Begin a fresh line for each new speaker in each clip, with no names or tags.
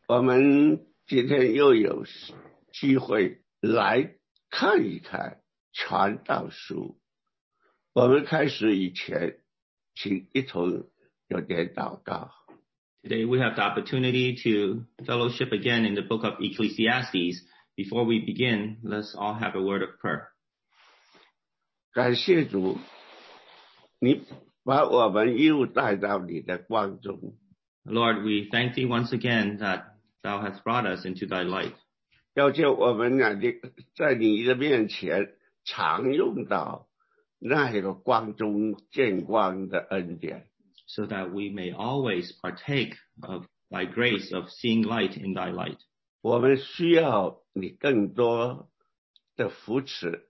我们今天又有机会来看一看传道书。我们开始以前，请一同有点祷告。
Today we have the opportunity to fellowship again in the book of Ecclesiastes. Before we begin, let's all have a word of prayer.
感谢主，你把我们又带到你的光中。
Lord, we thank thee once again that thou hast brought us into thy light.
要叫我们在你的面前常用到那个光中见光的恩典。
So that we may always partake of thy grace of seeing light in thy light.
我们需要你更多的扶持。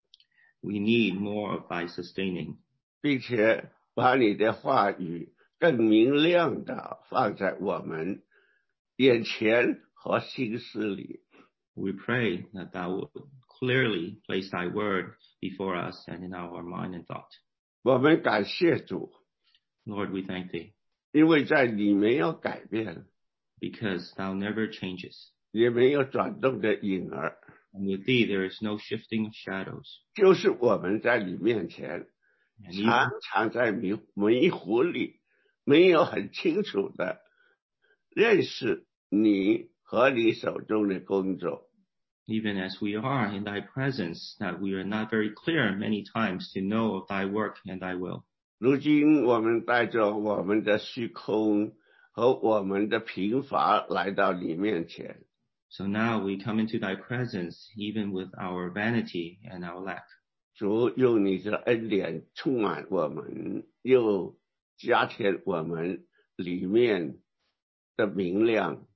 We need more of thy sustaining.
并且把你的话语更明亮的放在我们眼前和心思里。
We pray that thou would clearly place thy word before us and in our mind and thought.
我们感谢主。
Lord, we thank thee.
因为在你没有改变，
Because thou never changes.
也没有转动的影儿，
And with thee there is no shifting of shadows.
就是我们在你面前常常在迷糊里，没有很清楚的认识你和你手中的工作。
Even as we are in thy presence, that we are not very clear many times to know of thy work and thy will.
如今我们带着我们的虚空和我们的贫乏来到你面前。
So now we come into thy presence, even with our vanity and our lack.
主用你的恩典充满我们，又加添我们里面的明亮。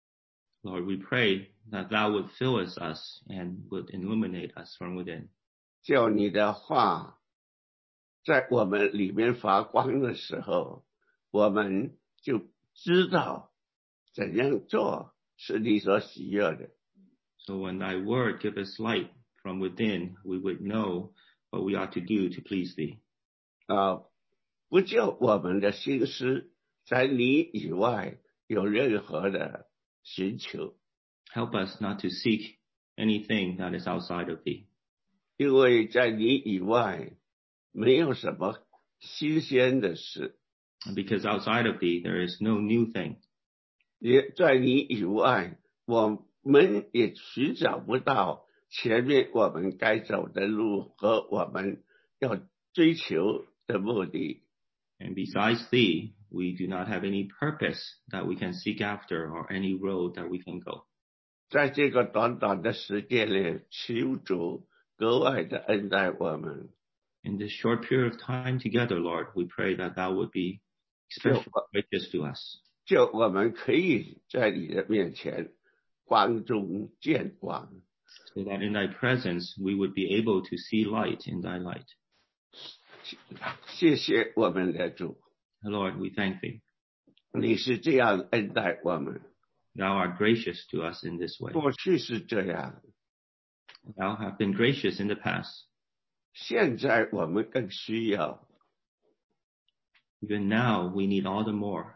Lord, we pray that thou would fill us and would illuminate us from within.
叫你的话在我们里面发光的时候，我们就知道怎样做是你所喜悦的。
So when thy word give us light from within, we would know what we ought to do to please thee.
不叫我们的心思在你以外有任何的寻求。
Help us not to seek anything that is outside of thee.
因为在你以外没有什么新鲜的事。
Because outside of thee there is no new thing.
也在你以外，我们也寻找不到前面我们该走的路和我们要追求的目的。
And besides thee, we do not have any purpose that we can seek after or any road that we can go.
在这个短短的时间里，求主格外的恩待我们。
In this short period of time together, Lord, we pray that thou would be especially gracious to us.
就我们可以在你的面前光中见光。
So that in thy presence we would be able to see light in thy light.
谢谢我们的主，
Lord, we thank thee.
你是这样恩待我们。
Thou art gracious to us in this way.
过去是这样，
Thou hast been gracious in the past.
现在我们更需要。
Even now we need all the more.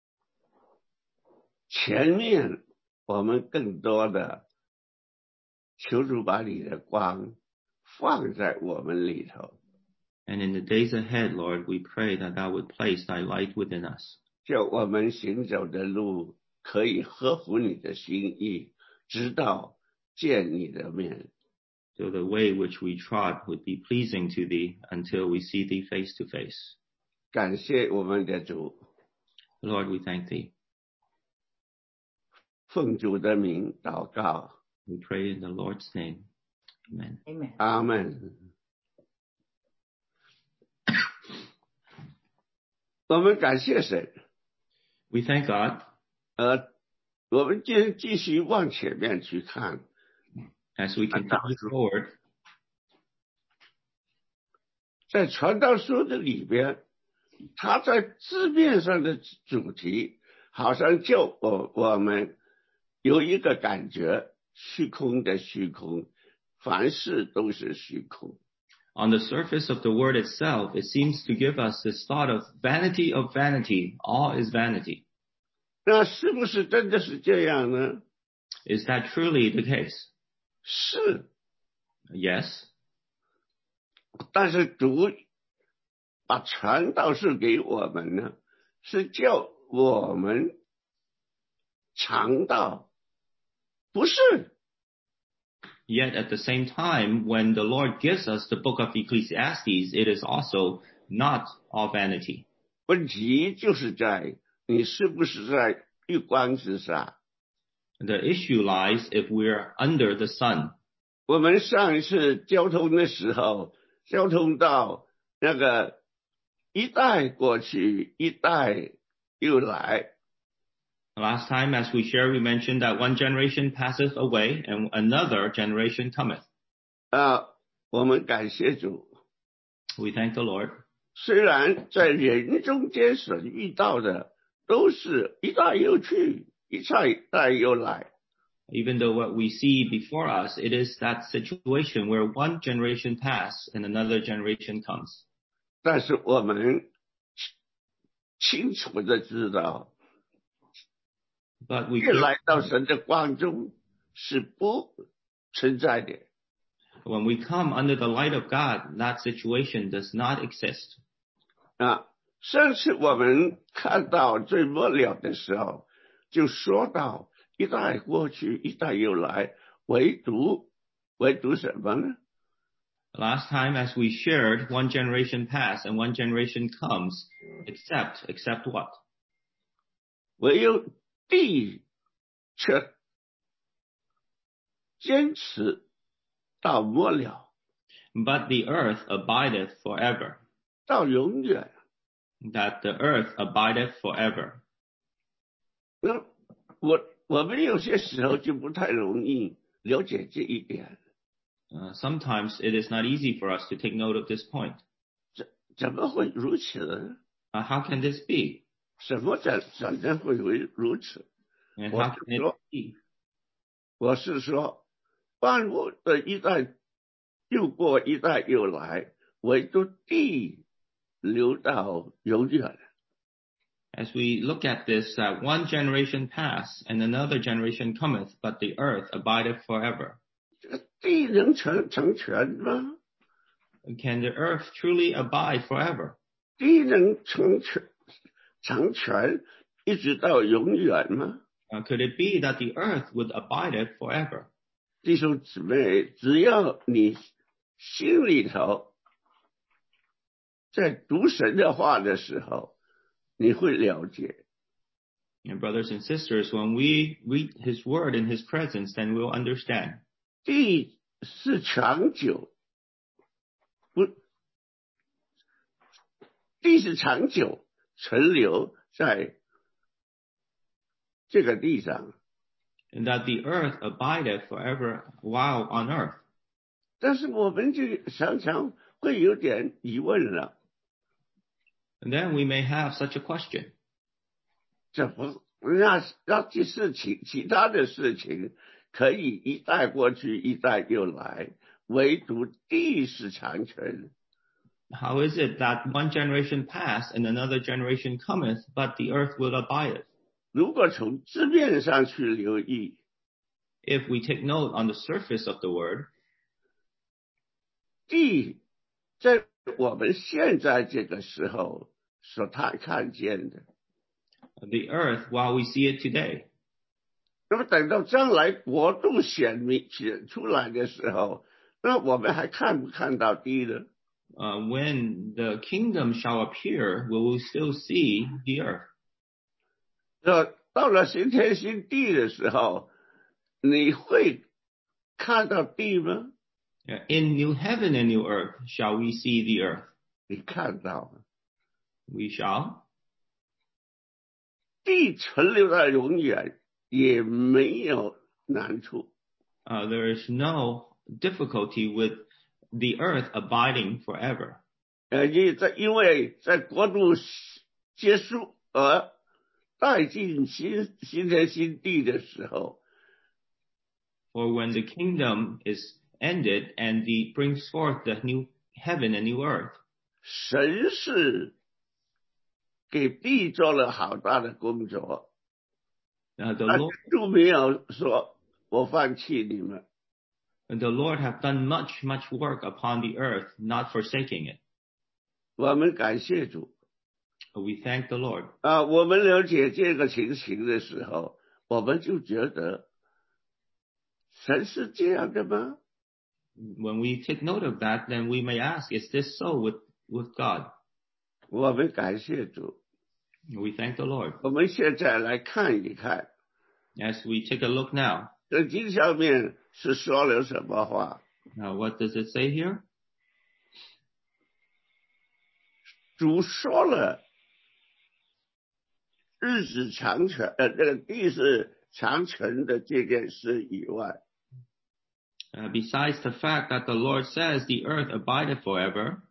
前面我们更多的求主把你的光放在我们里头，
And in the days ahead, Lord, we pray that thou would place thy light within us.
叫我们行走的路可以合乎你的心意，直到见你的面。
So the way which we trod would be pleasing to thee until we see thee face to face.
感谢我们的主，
Lord, we thank thee.
奉主的名祷告，
We pray in the Lord's name. Amen.
Amen.
阿们。我们感谢神。
We thank God.
我们继续往前面去看。
As we continue forward,
在传道书的里边，它在字面上的主题好像就我们有一个感觉，虚空的虚空，凡事都是虚空。
on the surface of the word itself, it seems to give us this thought of vanity, all is vanity.
那是不是真的是这样呢？
Is that truly the case?
是，
Yes.
但是主把传道是给我们呢，是叫我们尝到，不是。
Yet at the same time, when the Lord gives us the book of Ecclesiastes, it is also not all vanity.
问题就是在你是不是在月光之上。
The issue lies if we're under the sun.
我们上一次交通的时候，交通到那个一代过去，一代又来。
Last time, as we shared, we mentioned that one generation passeth away and another generation cometh.
我们感谢主。
We thank the Lord.
虽然在人中间所遇到的都是一代又去，一代又来，
Even though what we see before us, it is that situation where one generation pass and another generation comes.
但是我们清楚的知道，
But we
越来到神的光中是不存在的。
when we come under the light of God, that situation does not exist.
上次我们看到最末了的时候，就说到一代过去，一代又来，唯独什么呢？
Last time, as we shared, one generation pass and one generation comes, except what?
唯有地却坚持到末了，
But the earth abideth forever.
到永远。
That the earth abideth forever.
那我们有些时候就不太容易了解这一点。
Sometimes it is not easy for us to take note of this point.
怎么会如此呢？
How can this be?
什么怎么会如此？
And how can it be?
我是说，万物的一代又过，一代又来，唯独地留到永远。
As we look at this, that one generation pass and another generation cometh, but the earth abideth forever.
地能成全吗？
Can the earth truly abide forever?
地能成全一直到永远吗？
Could it be that the earth would abide forever?
弟兄姊妹，只要你心里头在读神的话的时候，你会了解。
And brothers and sisters, when we read his word in his presence, then we'll understand.
地是长久，地是长久存留在这个地上，
And that the earth abideth forever while on earth.
但是我们就常常会有点疑问了，
And then we may have such a question.
怎么让这事情其他的事情可以一代过去，一代又来，唯独地是长存？
How is it that one generation pass and another generation cometh, but the earth will abide?
如果从字面上去留意，
If we take note on the surface of the word,
地在我们现在这个时候所看见的，
the earth while we see it today.
那么等到将来国度显出来的时候，那我们还看不看到地呢？
When the kingdom shall appear, we will still see the earth.
到了新天新地的时候，你会看到地吗？
In new heaven and new earth shall we see the earth.
你看到了，
We shall.
地存留到永远也没有难处。
There is no difficulty with the earth abiding forever.
因为在国度结束而带进新天新地的时候，
For when the kingdom is ended and he brings forth the new heaven and new earth,
神是给地做了好大的工作。
The Lord
主没有说我放弃你们，
the Lord have done much work upon the earth, not forsaking it.
我们感谢主。
We thank the Lord.
我们了解这个情形的时候，我们就觉得神是这样的吗？
When we take note of that, then we may ask, is this so with God?
我们感谢主。
We thank the Lord.
我们现在来看一看
As we take a look now,
圣经上面是说了什么话。
what does it say here?
主说了日子长存，这个地是长存的这件事以外，
Besides the fact that the Lord says the earth abideth forever,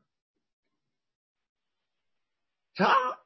他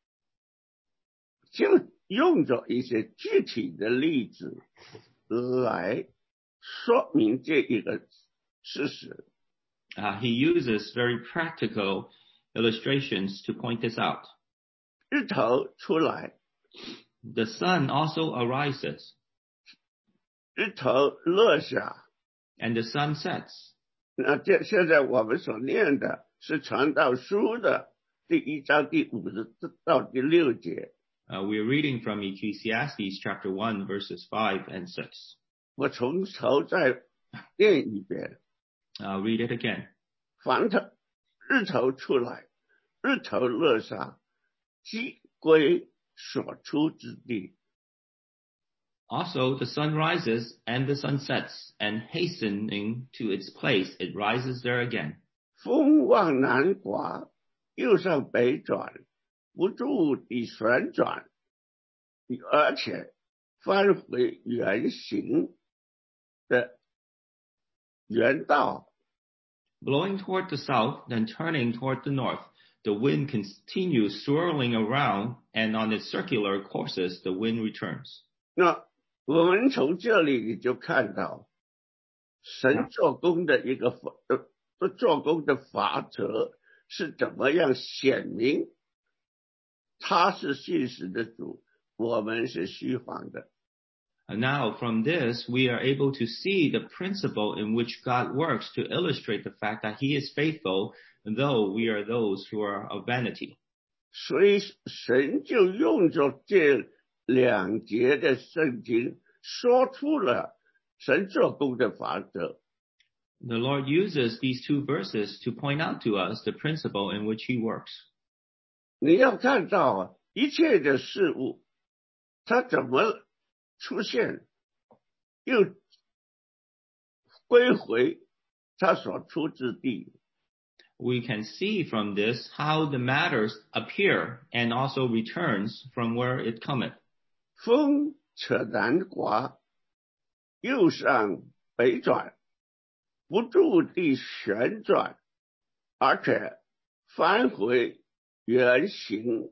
就用着一些具体的例子来说明这一个事实。
he uses very practical illustrations to point this out.
日头出来，
The sun also arises,
日头落下，
and the sun sets.
那现在我们所念的是传道书的第1章第5到第6节。
We're reading from Ecclesiastes chapter 1, verses 5 and 6.
我从头再念一遍。
I'll read it again.
凡日头出来，日头落下，即归所出之地。
Also, the sun rises and the sun sets, and hastening to its place, it rises there again.
风往南刮，又向北转，不住地旋转，而且返回原形的原道。
Blowing toward the south, then turning toward the north, the wind continues swirling around, and on its circular courses, the wind returns.
那我们从这里你就看到神做工的一个做工的法则是怎么样显明他是信实的主，我们是虚谎的。
And now, from this, we are able to see the principle in which God works to illustrate the fact that He is faithful, though we are those who are of vanity.
所以神就用着这2节的圣经说出了神做工的法则。
The Lord uses these 2 verses to point out to us the principle in which He works.
你要看到一切的事物它怎么出现，又归回他所出之地。
We can see from this how the matters appear and also returns from where it cometh.
风扯南刮，又向北转，不住地旋转，而且返回原形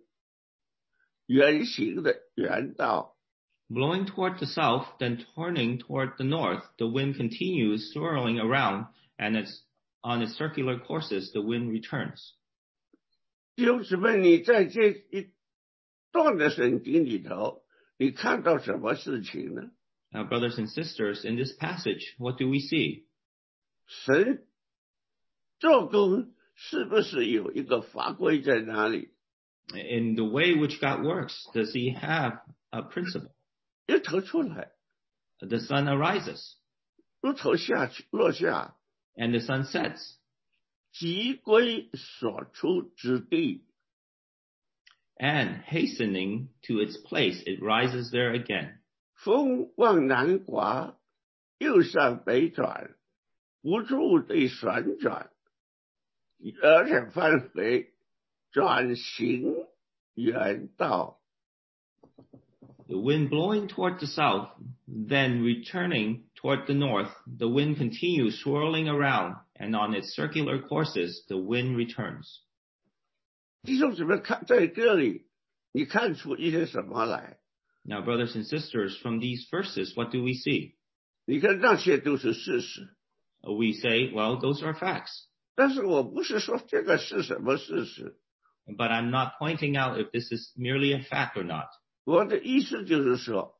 的原道。
Blowing toward the south, then turning toward the north, the wind continues swirling around, and on its circular courses, the wind returns.
弟兄姊妹，你在这一段的圣经里头，你看到什么事情呢？
Now, brothers and sisters, in this passage, what do we see?
神做工是不是有一个法规在哪里？
In the way which God works, does He have a principle?
日头出来，
The sun arises,
日头落下，
and the sun sets,
即归所出之地。
and hastening to its place, it rises there again.
风往南刮，又向北转，不住地旋转，而且返回转行原道。
The wind blowing toward the south, then returning toward the north, the wind continues swirling around, and on its circular courses, the wind returns.
弟兄姊妹，看在这里，你看出一些什么来？
Now, brothers and sisters, from these verses, what do we see?
你看那些都是事实，
We say, well, those are facts.
但是我不是说这个是什么事实，
But I'm not pointing out if this is merely a fact or not.
我的意思就是说，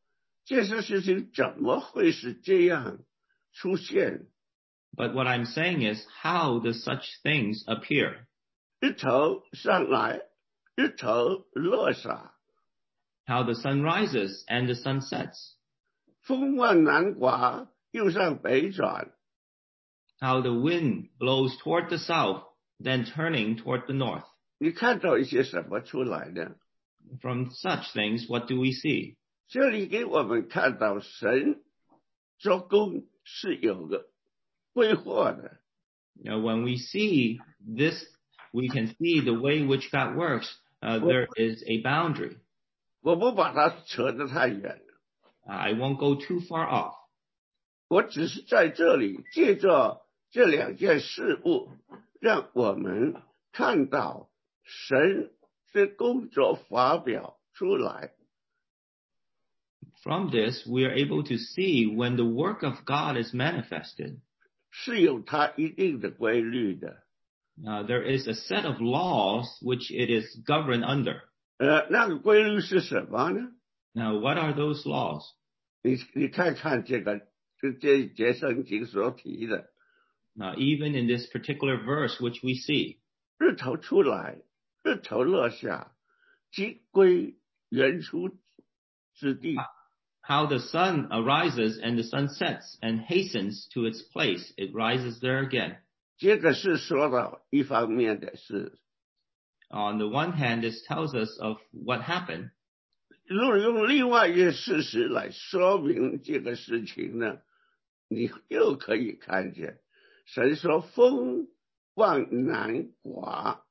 这些事情怎么会是这样出现？
But what I'm saying is, how do such things appear?
日头上来，日头落下，
How the sun rises and the sun sets?
风往南刮，又向北转，
How the wind blows toward the south, then turning toward the north?
你看到一些什么出来呢？
From such things, what do we see?
这里给我们看到神做工是有个规划的。
Now, when we see this, we can see the way in which God works. There is a boundary.
我不把它扯得太远，
I won't go too far off.
我只是在这里借着这两件事物，让我们看到神的工作发表出来。
From this, we are able to see when the work of God is manifested.
是有它一定的规律的。
There is a set of laws which it is governed under.
那个规律是什么呢？
Now, what are those laws?
你看看这一节圣经所提的，
Even in this particular verse which we see,
日头出来，日头落下，即归原初之地。
how the sun arises and the sun sets and hastens to its place. It rises there again.
这个是说到一方面的事。
On the one hand, this tells us of what happened.
如果用另外一个事实来说明这个事情呢，你又可以看见，神说风往南刮。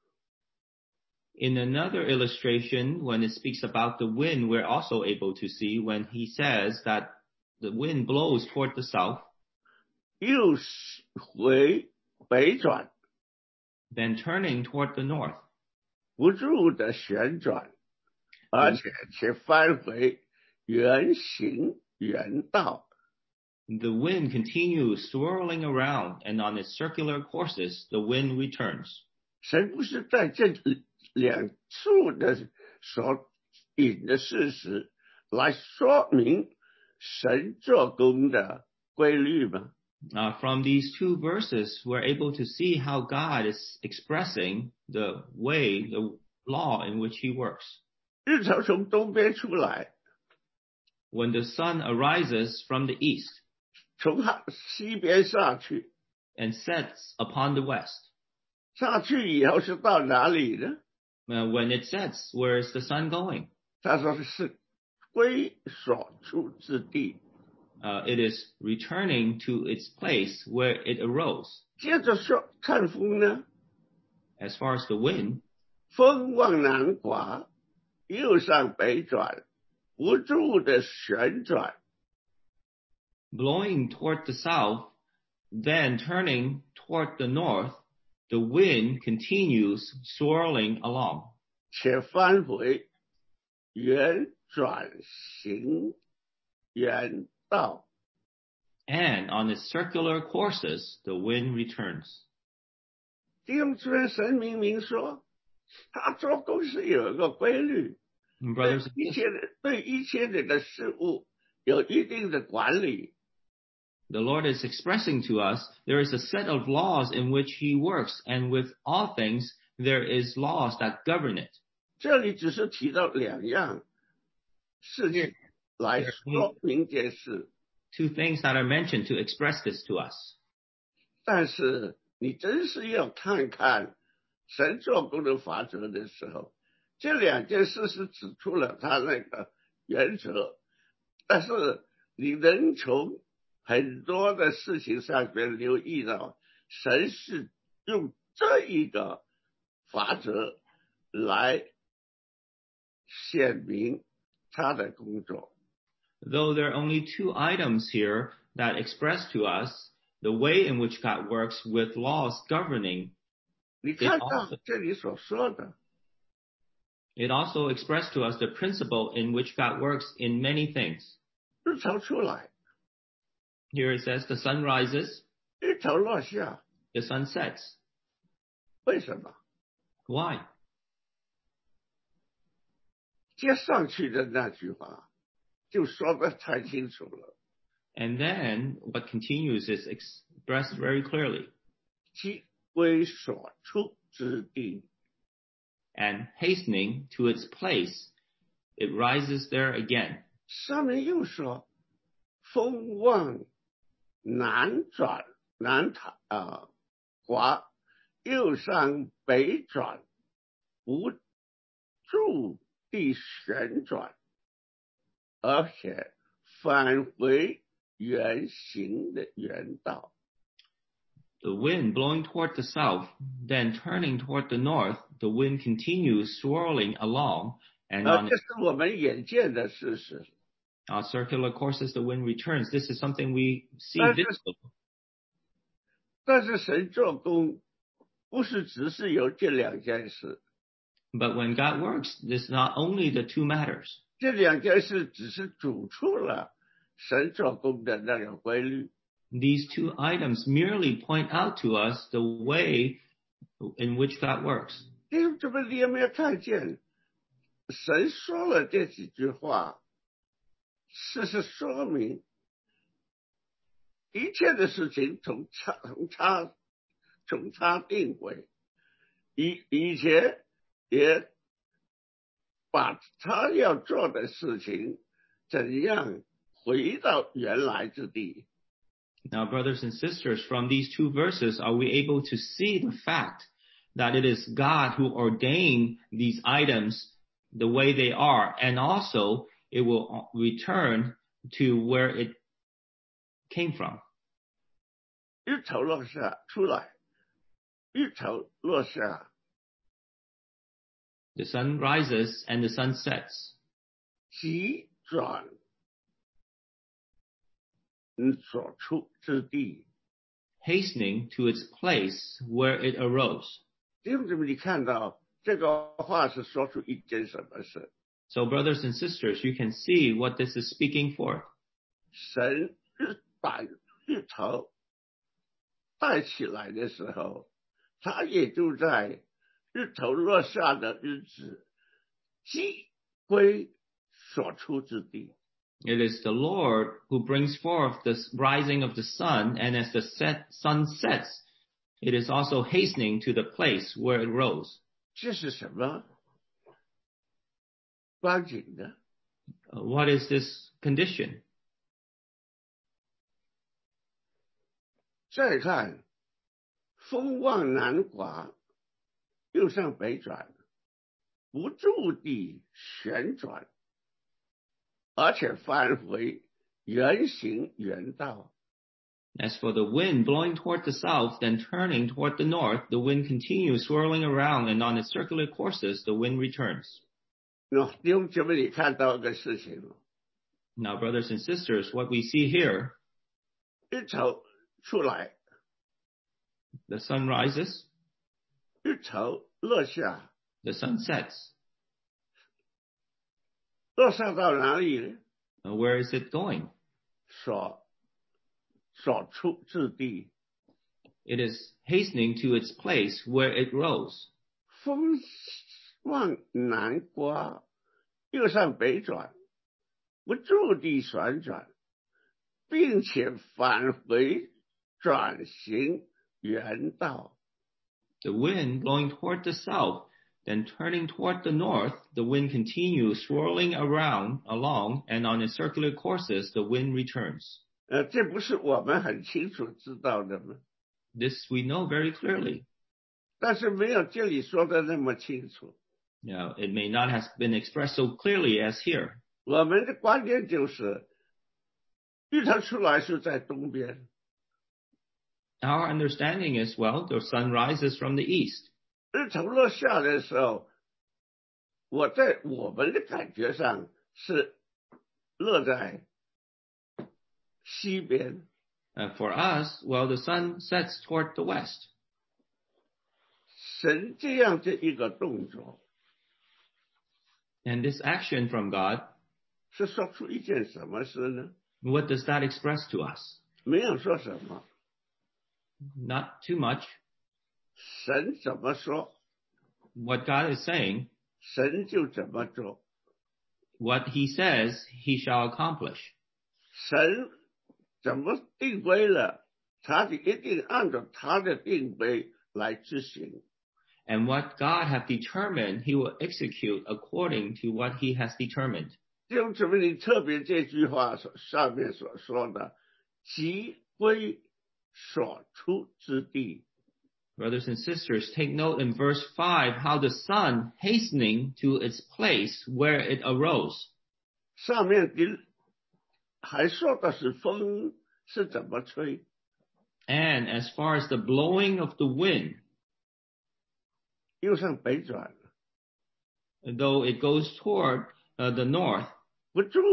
In another illustration, when it speaks about the wind, we're also able to see when he says that the wind blows toward the south,
又回北转，
then turning toward the north,
不住的旋转，而且翻回原形原道。
the wind continues swirling around, and on its circular courses, the wind returns.
神不是在这两处的所引的事实来说明神做工的规律吗？
From these two verses, we're able to see how God is expressing the way, the law in which he works.
日头从东边出来，
When the sun arises from the east
从西边上去，
and sets upon the west,
上去以后是到哪里呢？
when it sets, where is the sun going?
他说是归所处之地。
It is returning to its place where it arose.
接着说看风呢，
As far as the wind,
风往南刮，又向北转，不住的旋转，
blowing toward the south, then turning toward the north, the wind continues swirling along.
且翻回原转行原道。
And on its circular courses, the wind returns.
弟兄姊妹，神明明说，他做工是有一个规律，
And
对
brothers and
一
sisters,
切的对一切的事物有一定的管理。
the Lord is expressing to us there is a set of laws in which he works, and with all things, there is laws that govern it.
这里只是提到两样事情来说明这事，
Two things that are mentioned to express this to us.
但是你真是要看看神做工的法则的时候，这两件事是指出了他那个原则，但是你能从很多的事情上边留意到，神是用这一个法则来显明他的工作。
Though there are only two items here that express to us the way in which God works with laws governing,
你看到这里所说的，
it also expressed to us the principle in which God works in many things.
日头出来，
Here it says the sun rises,
日头落下，
the sun sets.
为什么？
Why?
接上去的那句话， 就说得太清楚了。
And then what continues is expressed very clearly.
即归所出之地。
And hastening to its place, it rises there again.
上面又说，风往南转，滑，又向北转，不住地旋转，而且返回原行的原道。
The wind blowing toward the south, then turning toward the north, the wind continues swirling along, and on
这是我们眼见的事实。
circular courses, the wind returns. This is something we see
但是
visibly.
但是神做工，不是只是有这两件事，
But when God works, this is not only the two matters.
这两件事只是主出了神做工的那个规律。
These two items merely point out to us the way in which God works.
弟兄姊妹，你有没有看见神说了这几句话，事实说明一切的事情从他定为，以前也把他要做的事情怎样回到原来之地。
Now, brothers and sisters, from these two verses, are we able to see the fact that it is God who ordained these items the way they are, and also it will return to where it came from?
日头落下出来，日头落下，
The sun rises and the sun sets.
急转所出之地。
Hastening to its place where it arose.
弟兄姊妹，你看到这个话是说出一件什么事？
So, brothers and sisters, you can see what this is speaking for.
神把日头带起来的时候，他也就在日头落下的日子，即归所出之地。
It is the Lord who brings forth the rising of the sun, and as the sun sets, it is also hastening to the place where it rose.
这是什么光景呢？
What is this condition?
再看，风往南刮，又向北转，不住地旋转，而且返回原行原道。
As for the wind blowing toward the south, then turning toward the north, the wind continues swirling around, and on its circular courses, the wind returns.
弟兄姐妹，你看到个事情，
Now, brothers and sisters, what we see here,
日头出来，
the sun rises,
日头落下，
the sun sets.
落下到哪里呢？
Where is it going?
所出之地。
It is hastening to its place where it rose.
风往南刮，又向北转，不住地旋转，并且返回转行原道。
The wind blowing toward the south, then turning toward the north, the wind continues swirling along, and on its circular courses, the wind returns.
这不是我们很清楚知道的吗？
This we know very clearly.
但是没有这里说的那么清楚。
Now, it may not have been expressed so clearly as here.
我们的观点就是，日头出来是在东边，
Our understanding is, well, the sun rises from the east.
日头落下的时候，在我们的感觉上是落在西边。
For us, well, the sun sets toward the west.
神这样的一个动作，
And this action from God,
是说出一件什么事呢？
what does that express to us?
没有说什么，
Not too much.
神怎么说，
What God is saying,
神就怎么做。
what he says he shall accomplish.
神怎么定规了，他就一定按照他的定规来执行。
And what God hath determined, he will execute according to what he has determined.
弟兄姊妹，你特别这句话上面所说的即归所出之地。
Brothers and sisters, take note in verse 5 how the sun hastening to its place where it arose.
上面的还说的是风是怎么吹。
And as far as the blowing of the wind,
又向北转了，
though it goes toward the north,
不住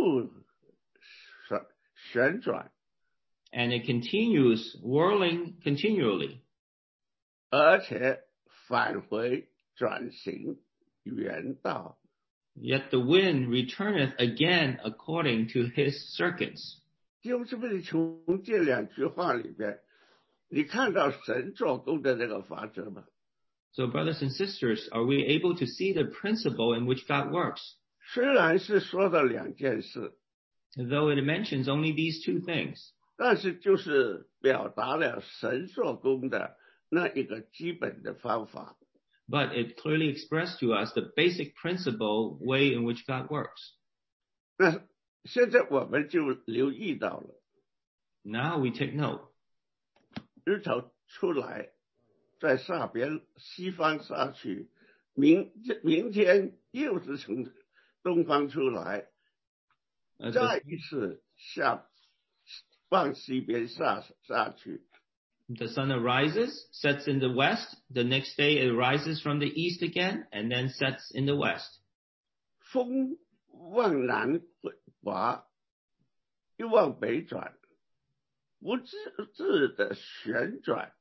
旋转，
and it continues whirling continually,
而且返回转型原道。
yet the wind returneth again according to his circuits.
弟兄姊妹，你从这两句话里边，你看到神做工的那个法则吗？
So brothers and sisters, are we able to see the principle in which God works?
虽然是说的两件事，
Though it mentions only these two things,
但是就是表达了神做工的那一个基本的方法。
but it clearly expressed to us the basic principle way in which God works.
那现在我们就留意到了，
Now we take note.
日头出来，在下边西方下去，明天又是从东方出来， 再一次往西边下去。
The sun arises, sets in the west. The next day it rises from the east again and then sets in the west.
风往南刮，又往北转，不自的旋转，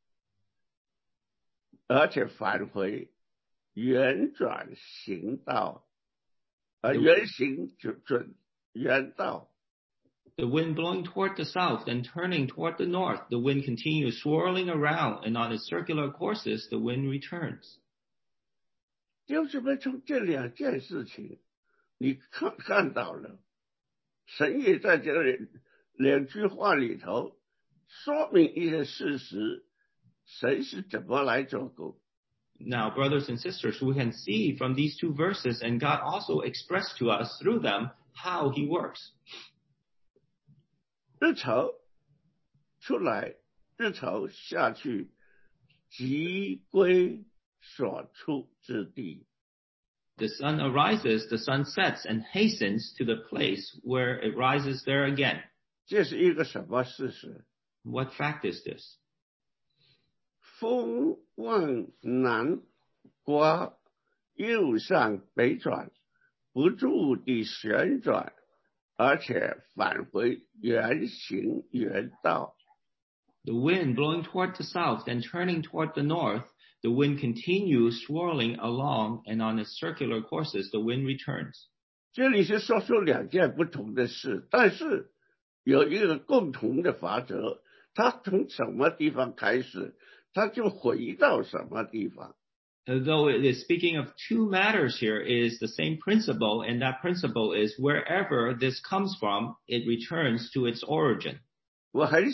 而且返回原转行道，原行准原道。
The wind blowing toward the south and turning toward the north, the wind continues swirling around, and on its circular courses, the wind returns.
就是为从这两件事情，你看到了，神也在这两句话里头说明一些事实，神是怎么来做工。
Now, brothers and sisters, we can see from these two verses, and God also expressed to us through them how he works.
日头出来，日头下去，即归所出之地。
The sun arises, the sun sets, and hastens to the place where it rises there again.
这是一个什么事实？
What fact is this?
风往南刮，又向北转，不住地旋转，而且返回原行原道。
The wind blowing toward the south and turning toward the north, the wind continues swirling along, and on its circular courses, the wind returns.
这里是说出两件不同的事，但是有一个共同的法则，它从什么地方开始，它就回到什么地方。
Though it is speaking of two matters here, it is the same principle, and that principle is wherever this comes from, it returns to its origin.
我很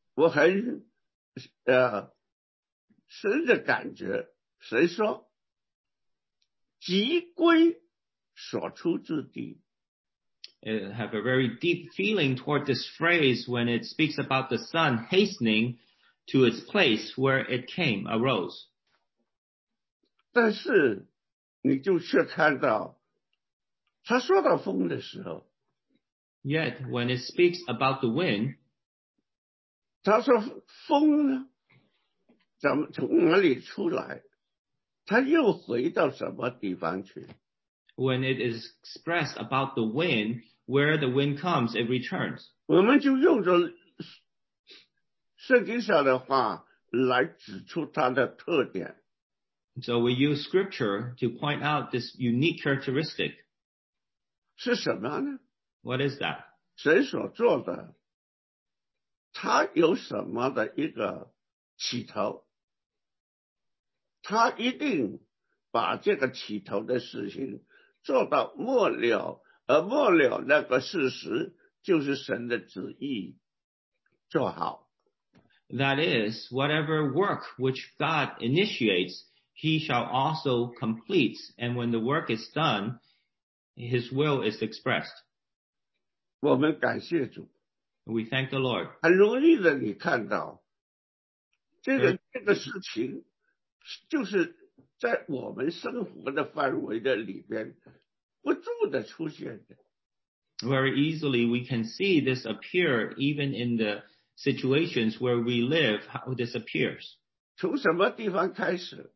深的感觉，谁说即归所出之地？
I have a very deep feeling toward this phrase when it speaks about the sun hastening to its place where it arose.
但是你就却看到，他说到风的时候，
Yet, when it speaks about the wind,
他说风呢，怎么从哪里出来？他又回到什么地方去？
when it is expressed about the wind, where the wind comes, it returns.
我们就用着圣经上的话来指出它的特点。
So we use scripture to point out this unique characteristic.
是什么呢？
What is that?
神所做的，他有什么的一个起头，他一定把这个起头的事情做到末了， 而末了那个事实就是神的旨意做好。
That is, whatever work which God initiates, he shall also complete. And when the work is done, his will is expressed.
我们感谢主，
We thank the Lord.
很容易的你看到这个事情就是在我们生活的范围的里边不住的出现的。
Very easily we can see this appear even in the situations where we live, how this appears.
从什么地方开始，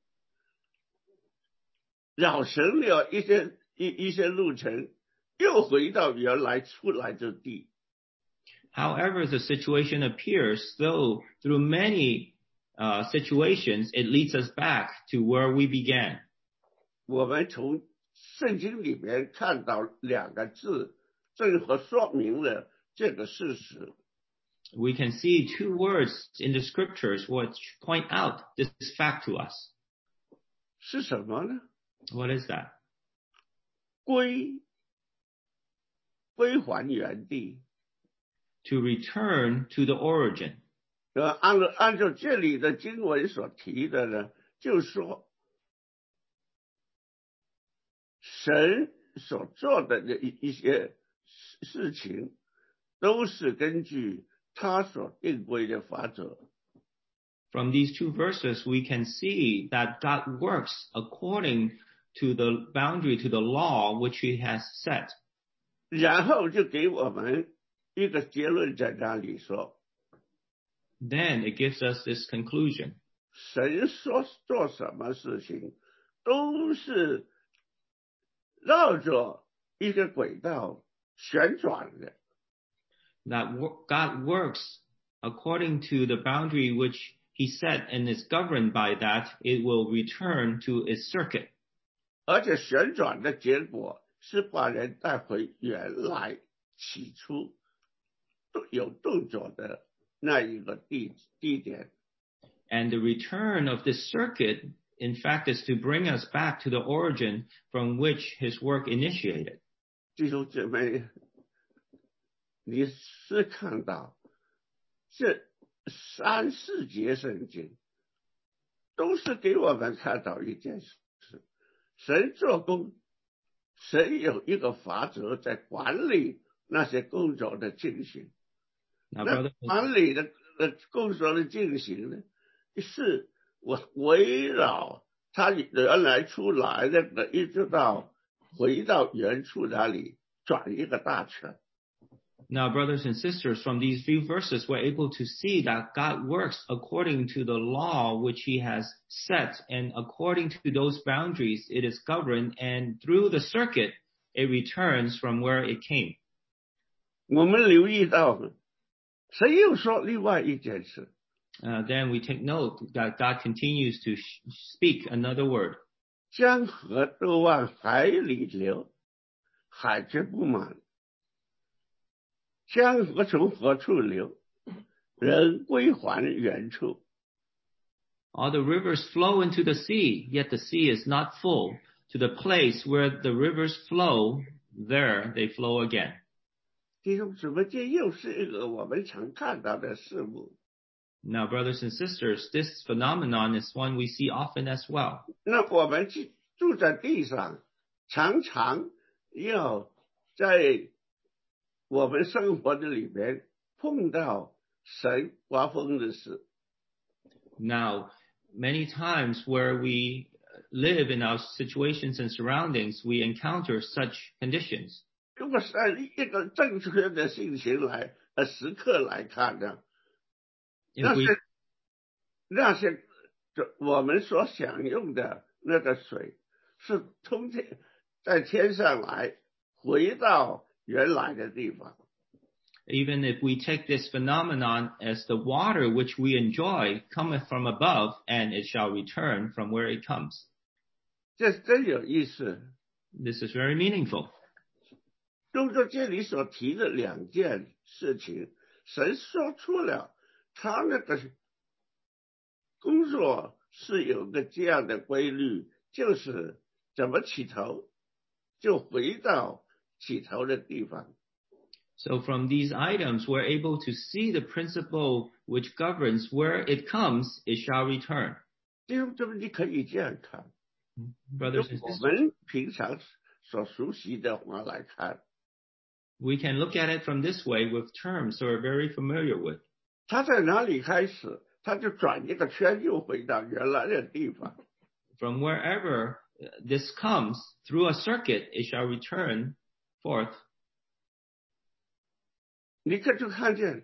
绕神了一些路程，又回到原来出来的地。
However the situation appears, though through many situations, it leads us back to where we began.
我们从圣经里面看到两个字，正好说明了这个事实。
We can see two words in the scriptures which point out this fact to us.
是什么呢？
What is that?
归还原地。
To return to the origin.
按照这里的经文所提的呢，就是说神所做的一些事情都是根据他所定规的法则。
From these two verses, we can see that God works according to the boundary, to the law which he has set.
然后就给我们一个结论在那里说，
Then it gives us this conclusion.
神说做什么事情都是绕着一个轨道旋转的。
That God works according to the boundary which he set and is governed by that, it will return to its circuit.
而且旋转的结果是把人带回原来起初有动作的那一个地点。
And the return of this circuit, in fact, is to bring us back to the origin from which his work initiated.
弟兄姊妹，你是看到这3-4节圣经都是给我们看到一件事，神做工，神有一个法则在管理那些工作的进行。
Now,
那
brother,
管理的工作的进行呢，是我围绕他原来出来的，一直到回到原处那里转一个大圈。
Now, brothers and sisters, from these few verses, we're able to see that God works according to the law which he has set, and according to those boundaries, it is governed, and through the circuit, it returns from where it came.
我们留意到，神又说另外一件事，
Then we take note that God continues to speak another word.
江河都往海里流，海却不满。江河从何处流？人归还原处。
All the rivers flow into the sea, yet the sea is not full. To the place where the rivers flow, there they flow again.
弟兄姊妹，这又是一个我们常看到的事物。
Now, brothers and sisters, this phenomenon is one we see often as well.
那我们住在地上，常常要在我们生活的里面碰到神刮风的事。
Now, many times where we live in our situations and surroundings, we encounter such conditions.
如果是按一个正确的性情时刻来看呢，
If
那些我们所享用的那个水是在天上来，回到原来的地方。
even if we take this phenomenon as the water which we enjoy cometh from above, and it shall return from where it comes.
这真有意思。
This is very meaningful.
用着这里所提的2件事情，神说出了他那个工作是有个这样的规律，就是怎么起头就回到起头的地方。
So from these items, we're able to see the principle which governs where it comes, it shall return.
弟兄姊妹，你可以这样看，
Brothers and
用我
sisters,
们平常所熟悉的话来看，
we can look at it from this way with terms that we're very familiar with.
它在哪里开始，它就转一个圈，又回到原来的地方。
From wherever this comes, through a circuit, it shall return forth.
你可就看见，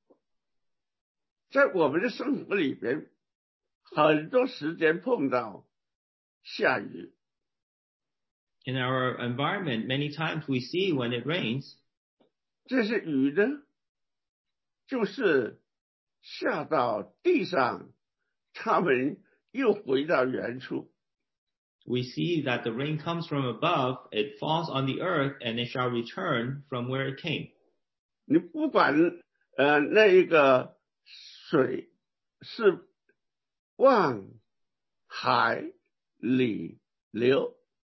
在我们的生活里边，很多时间碰到下雨，
In our environment, many times we see when it rains,
这些雨呢，就是下到地上，它们又回到原处。
we see that the rain comes from above, it falls on the earth, and it shall return from where it came.
你不管那一个水是往海里流，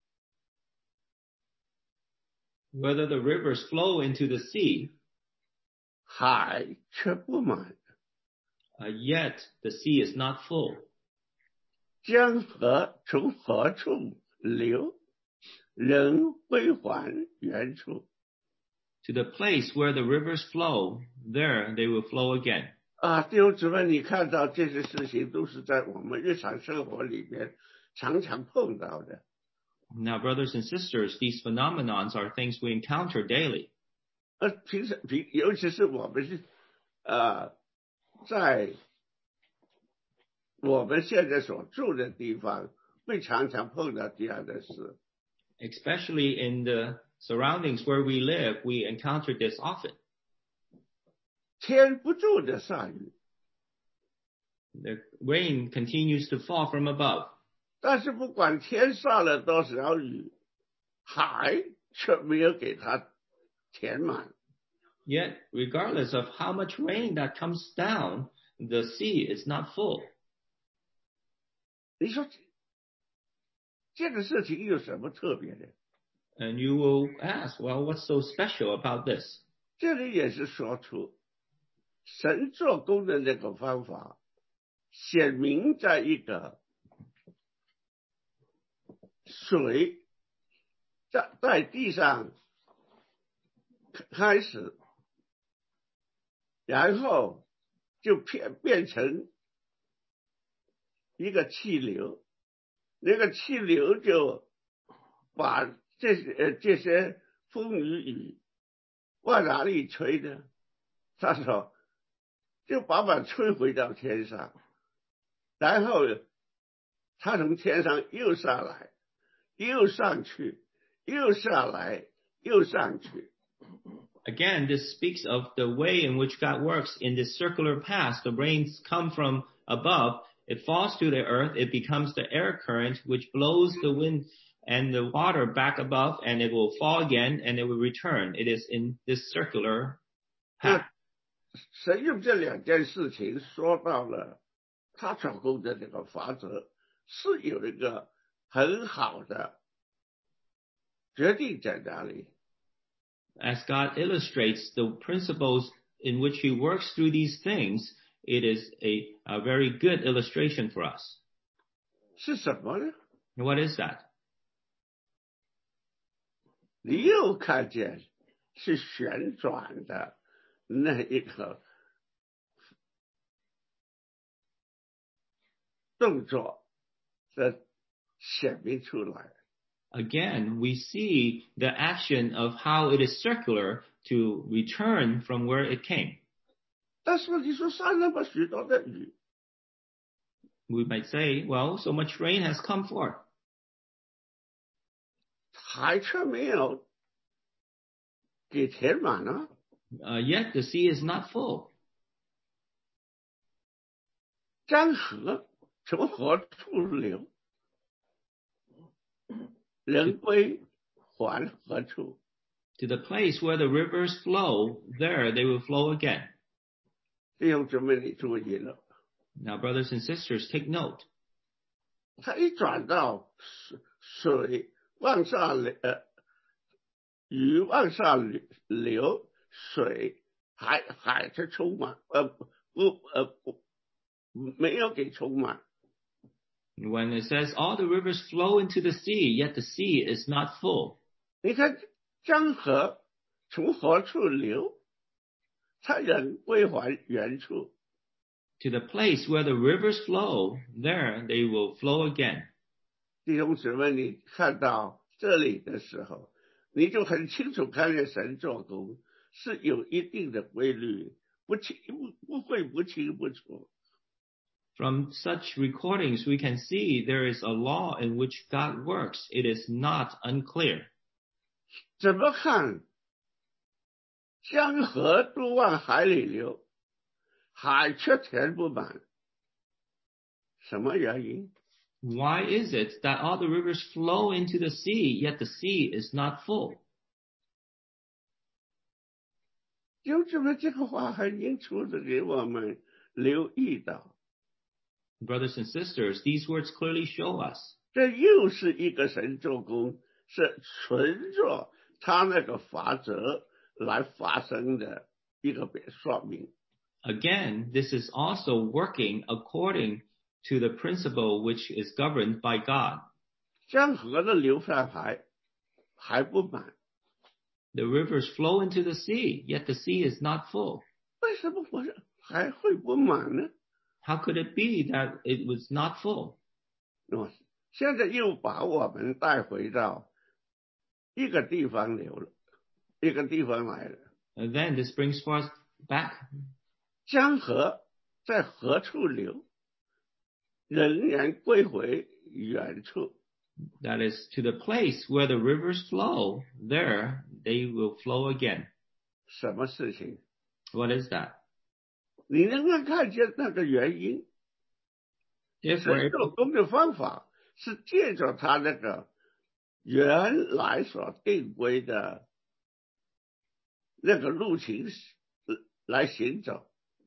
Whether the rivers flow into the sea,
海却不满。
yet the sea is not full.
江河从何处流，仍归还原处。
To the place where the rivers flow, there they will flow again.
弟兄姊妹，你看到这些事情都是在我们日常生活里面常常碰到的。
Now, brothers and sisters, these phenomenons are things we encounter daily.
尤其是我们是在我们现在所住的地方，会常常碰到这样的事。
Especially in the surroundings where we live, we encounter this often.
天不住的下雨，
The rain continues to fall from above.
但是不管天下了多少雨，海却没有给它填满。
Yet, regardless of how much rain that comes down, the sea is not full.
你说这个事情有什么特别的？
And you will ask, well, what's so special about this?
这里也是说出神做工的那个方法，显明在一个水在地上开始，然后就变成一个气流，那个气流就把这些风雨往哪里吹呢？他说就把它吹回到天上，然后他从天上又下来，又上去，又下来，又上去。
Again, this speaks of the way in which God works in this circular path. The rains come from above, it falls to the earth, it becomes the air current which blows the wind and the water back above, and it will fall again and it will return. It is in this circular path.
神用这两件事情说到了他做工的这个法则，是有一个很好的决定在哪里。
As God illustrates the principles in which he works through these things, it is a very good illustration for us.
是什么呢？
And what is that?
你又看见是旋转的那一个动作的显明出来。
Again, we see the action of how it is circular to return from where it came.
但是你说下那么许多的雨，
We might say, well, so much rain has come forth,
海却没有给填满了。
yet the sea is not full.
江河从何处流，人归还何处？
To the place where the rivers flow, there they will flow again.
弟兄姊妹，你注意了，
Now, brothers and sisters, take note.
它一转到水往上鱼往上流，水海是充满，没有给充满。
When it says all the rivers flow into the sea, yet the sea is not full.
你看江河从何处流，它仍归还原处。
To the place where the rivers flow, there they will flow again.
弟兄姊妹，你看到这里的时候，你就很清楚看见神做工是有一定的规律，不会不清不楚。
From such recordings, we can see there is a law in which God works. It is not unclear.
怎么看？江河都往海里流，海却填不满，什么原因？
Why is it that all the rivers flow into the sea, yet the sea is not full?
就这么这个话很清楚的给我们留意到。
Brothers and sisters, these words clearly show us.
这又是一个神做工，是纯着他那个法则来发生的一个说明。
Again, this is also working according to the principle which is governed by God.
江河的流上还不满，
The rivers flow into the sea, yet the sea is not full.
为什么还会不满呢？
How could it be that it was not full?
现在又把我们带回到一个地方来了。
And then this brings us back.
江河在何处流，仍然归回原处。
That is, to the place where the rivers flow, there they will flow again.
什么事情？
What is that?
你能够看见那个原因？
If
神
we're
做工的方法是借着他那个原来所定规的那个路径来行走。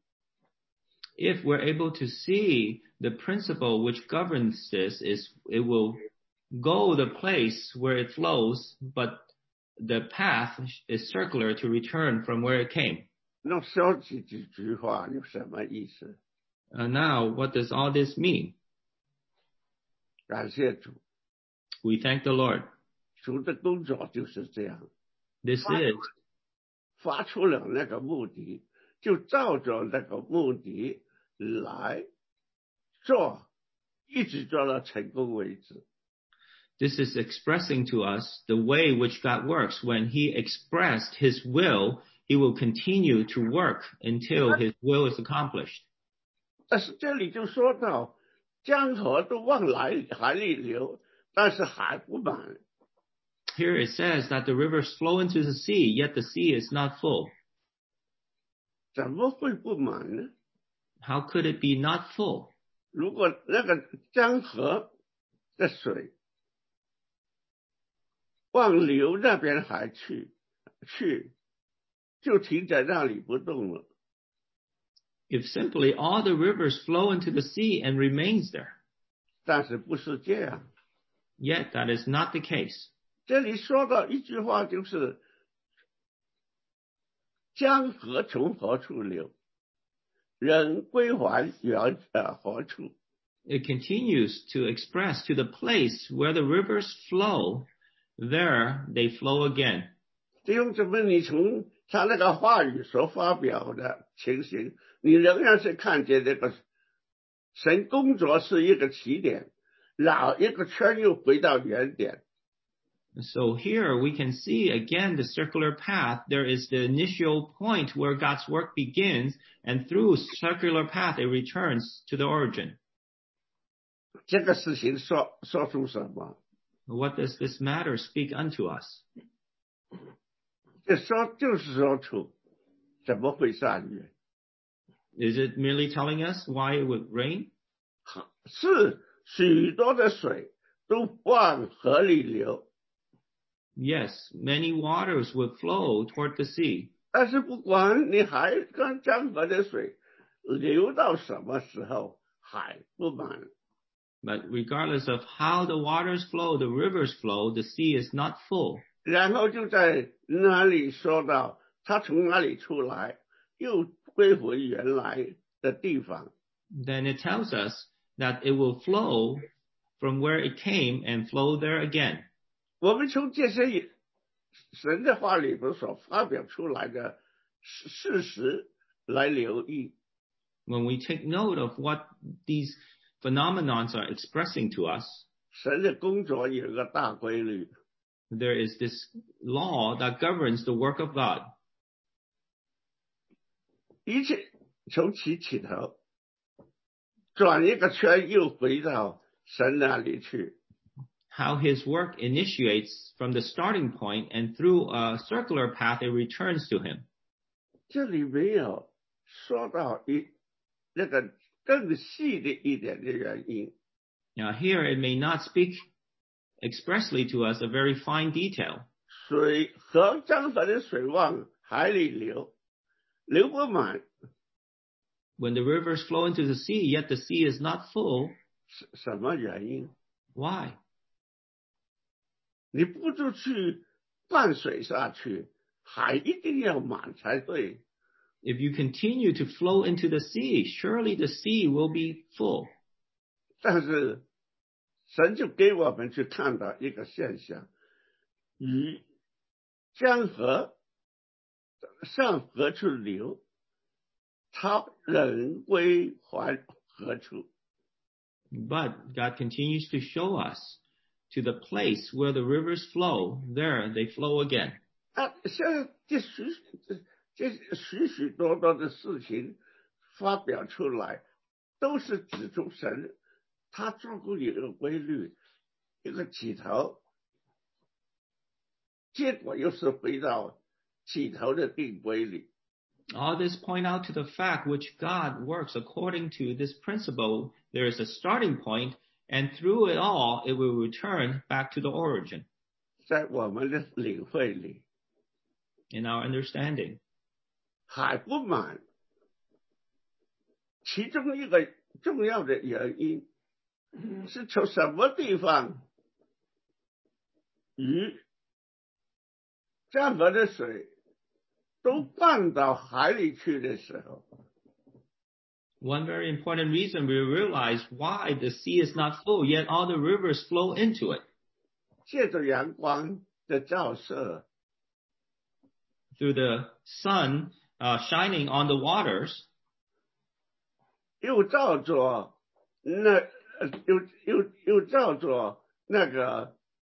If we're able to see the principle which governs this, it will go the place where it flows, but the path is circular to return from where it came.
那说几句话有什么意思？
Now, what does all this mean?
感谢主，
We thank the Lord.
主的工作就是这样，
This is
发出了那个目的，就照着那个目的来做，一直做到成功为止。
This is expressing to us the way which God works. When he expressed his will, he will continue to work until his will is accomplished.
但是这里就说到江河都往海里流，但是海不满。
Here it says that the rivers flow into the sea, yet the sea is not full.
怎么会不满呢？
How could it be not full?
如果那个江河的水往流那边海去，就停在那里不动了。
If simply all the rivers flow into the sea and remains there.
但是不是这样？
Yet that is not the case.
这里说到一句话，就是江河从何处流，人归还何处。
It continues to express to the place where the rivers flow, there they flow again.
弟兄姊妹，你从他那个话语所发表的情形，你仍然是看见这个神工作是一个起点，绕一个圈又回到原点。
So here we can see again the circular path. There is the initial point where God's work begins, and through circular path it returns to the origin.
这个事情说出什么？
What does this matter speak unto us?
就是说出怎么会下雨？
Is it merely telling us why it would rain?
是许多的水都往河里流。
Yes, many waters would flow toward the sea.
但是不管你跟江河的水流到什么时候，海不满。
But regardless of how the waters flow, the rivers flow, the sea is not full.
然后就在那里说到他从哪里出来，又归回原来的地方。
then it tells us that it will flow from where it came and flow there again.
我们从这些神的话里边所发表出来的事实来留意，
When we take note of what these phenomenons are expressing to us,
神的工作有一个大规律，
there is this law that governs the work of God.
一切从其起头转一个圈又回到神那里去。
How his work initiates from the starting point and through a circular path it returns to him.
这里没有说到那个更细的一点的原因，
Now here it may not speak expressly to us a very fine detail.
水和江河的水往海里流，流不满，
When the rivers flow into the sea, yet the sea is not full.
什么原因？
Why?
你不就去灌水下去，海一定要满才对。
If you continue to flow into the sea, surely the sea will be full.
但是神就给我们去看到一个现象，鱼江河向何处流，它仍归还何处。
But God continues to show us to the place where the rivers flow, there they flow again.
像这许许多多的事情发表出来，都是指出神他做过一个规律，一个起头，结果又是回到起头的定规里。
All this point out to the fact which God works according to this principle. There is a starting point, and through it all, it will return back to the origin.
在我们的领会里，
In our understanding,
海不满，其中一个重要的原因是从什么地方鱼江河的水都灌到海里去的时候，
one very important reason we realize why the sea is not full, yet all the rivers flow into it.
借着阳光的照射，
Through the sun shining on the waters,
又照着又照着那个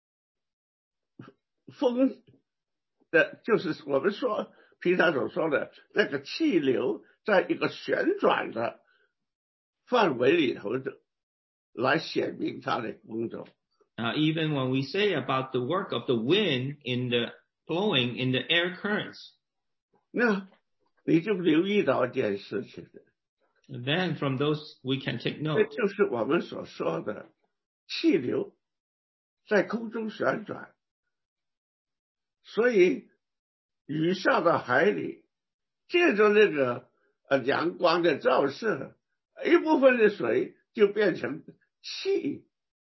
风的，就是我们说平常所说的那个气流，在一个旋转的范围里头的，来显明它的工作。
even when we say about the work of the wind in the flowing in the air currents,
那你就留意到一件事情，
then from those we can take
这
note.
就是我们所说的气流在空中旋转，所以雨下到海里，借着那个阳光的照射，一部分的水就变成气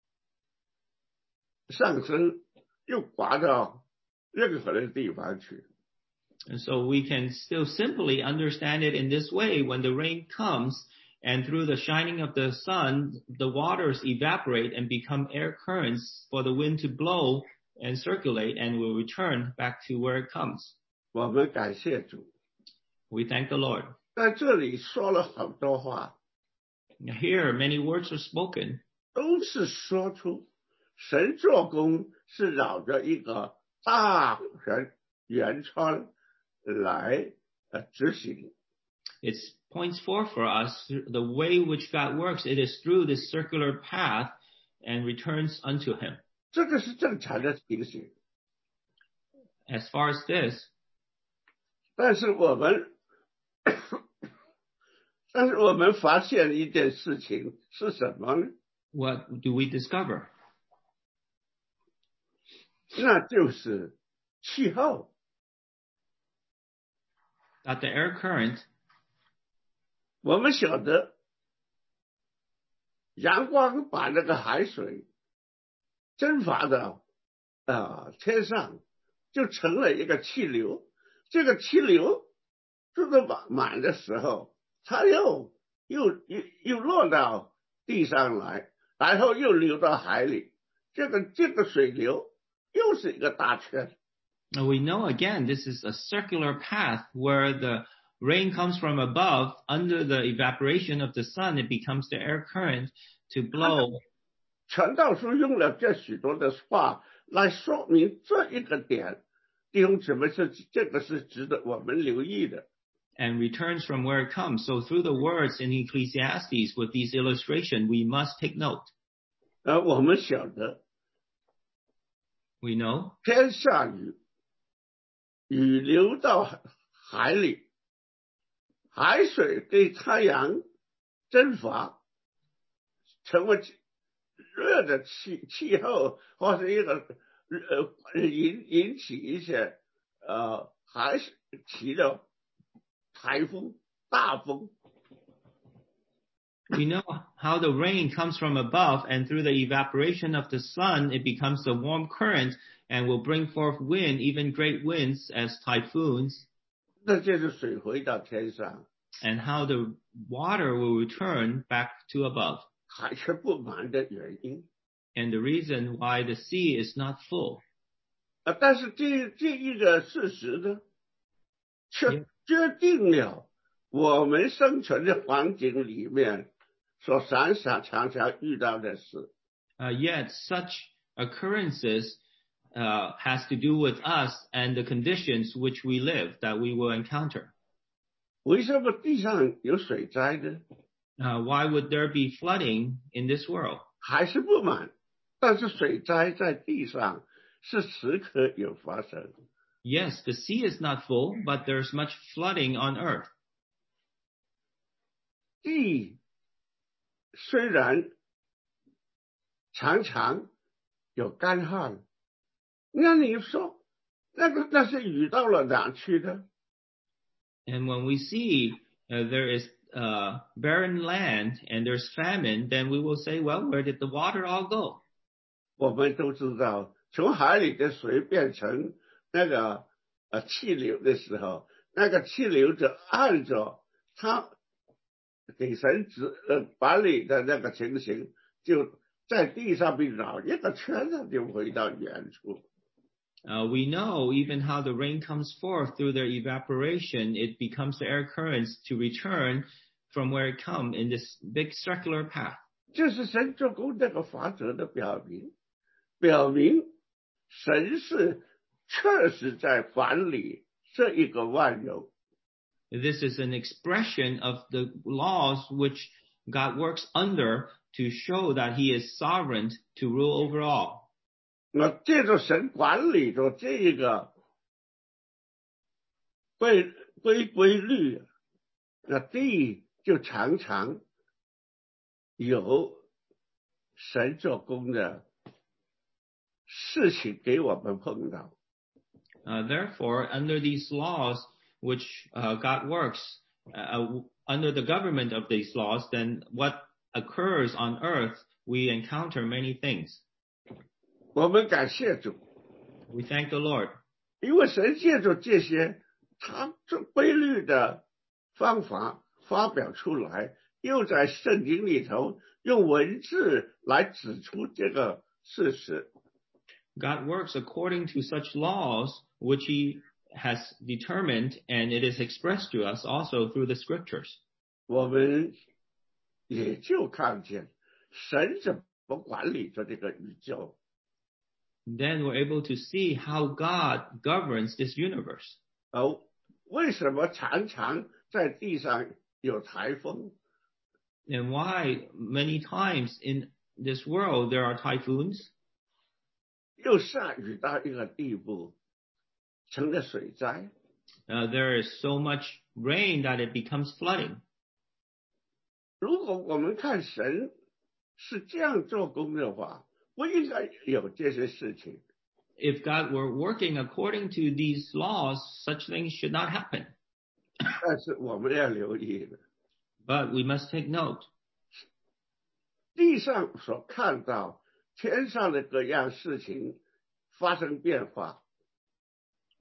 上升，又滑到任何的地方去。
And so we can still simply understand it in this way. When the rain comes and through the shining of the sun, the waters evaporate and become air currents for the wind to blow and circulate and will return back to where it comes.
我们感谢主，
We thank the Lord.
在这里说了很多话，
Here, many words are spoken,
都是说出神做工是绕着一个大圆圈来执行。
it points forth for us the way which God works. It is through this circular path and returns unto him.
这个是正常的情形，
As far as this,
但是我们发现一件事情是什么呢？
what do we discover?
那就是气候。
That the air current,
我们晓得阳光把那个海水蒸发到天上， 就成了一个气流，这个气流住得满的时候，它又落到地上来，然后又流到海里，这个水流又是一个大圈。
Now we know again this is a circular path where the rain comes from above. Under the evaporation of the sun, it becomes the air current to blow.
传道书用了这许多的话来说明这一个点，弟兄姊妹，这个是值得我们留意的。
And returns from where it comes. So through the words in Ecclesiastes with these illustrations, we must take note.
我们晓得
We know
天下雨，雨流到海里，海水对太阳蒸发，成为热的气候，或是一个引起一些海水起的台风、大风。
We know how the rain comes from above, and through the evaporation of the sun, it becomes a warm current and will bring forth wind, even great winds as typhoons.
那就是水回到天上，
And how the water will return back to above.
海却不满的原因。
And the reason why the sea is not full.
但是这一个事实呢，却决定了我们生存的环境里面所常常遇到的事。
Yet such occurrences has to do with us and the conditions which we live that we will encounter.
为什么地上有水灾呢？
Why would there be flooding in this world?
还是不满，但是水灾在地上是时刻有发生。
Yes, the sea is not full, but there's much flooding on earth.
地虽然常常有干旱，那你说那是雨到了哪去呢？
And when we see there is barren land and there's famine, then we will say, well, where did the water all go?
我们都知道，从海里的水变成那个气流的时候，那个气流就按着它给神管理的那个情形，就在地上边绕一个圈子，就回到原处。
We know even how the rain comes forth through their evaporation, it becomes the air currents to return from where it come in this big circular path.
这是神做工这个法则的表明神是确实在管理这一个万有。
This is an expression of the laws which God works under to show that he is sovereign to rule over all.
那借着神管理着这一个规律，那地就常常有神做工的事情给我们碰到。
Therefore, under these laws which God works, under the government of these laws, then what occurs on earth, we encounter many things.
我们感谢主，
We thank the Lord.
因为神借着这些他这规律的方法发表出来，又在圣经里头用文字来指出这个事实。
God works according to such laws which he has determined, and it is expressed to us also through the scriptures.
我们也就看见神怎么管理着这个宇宙。
Then we're able to see how God governs this universe.
为什么常常在地上有台风？
And why many times in this world there are typhoons,
又下雨到一个地步，成了水灾。
there is so much rain that it becomes flooding.
如果我们看神是这样做工的话，不应该有这些事情。
If God were working according to these laws, such things should not happen.
但是我们要留意的，
But we must take note.
地上所看到天上的各样事情发生变化，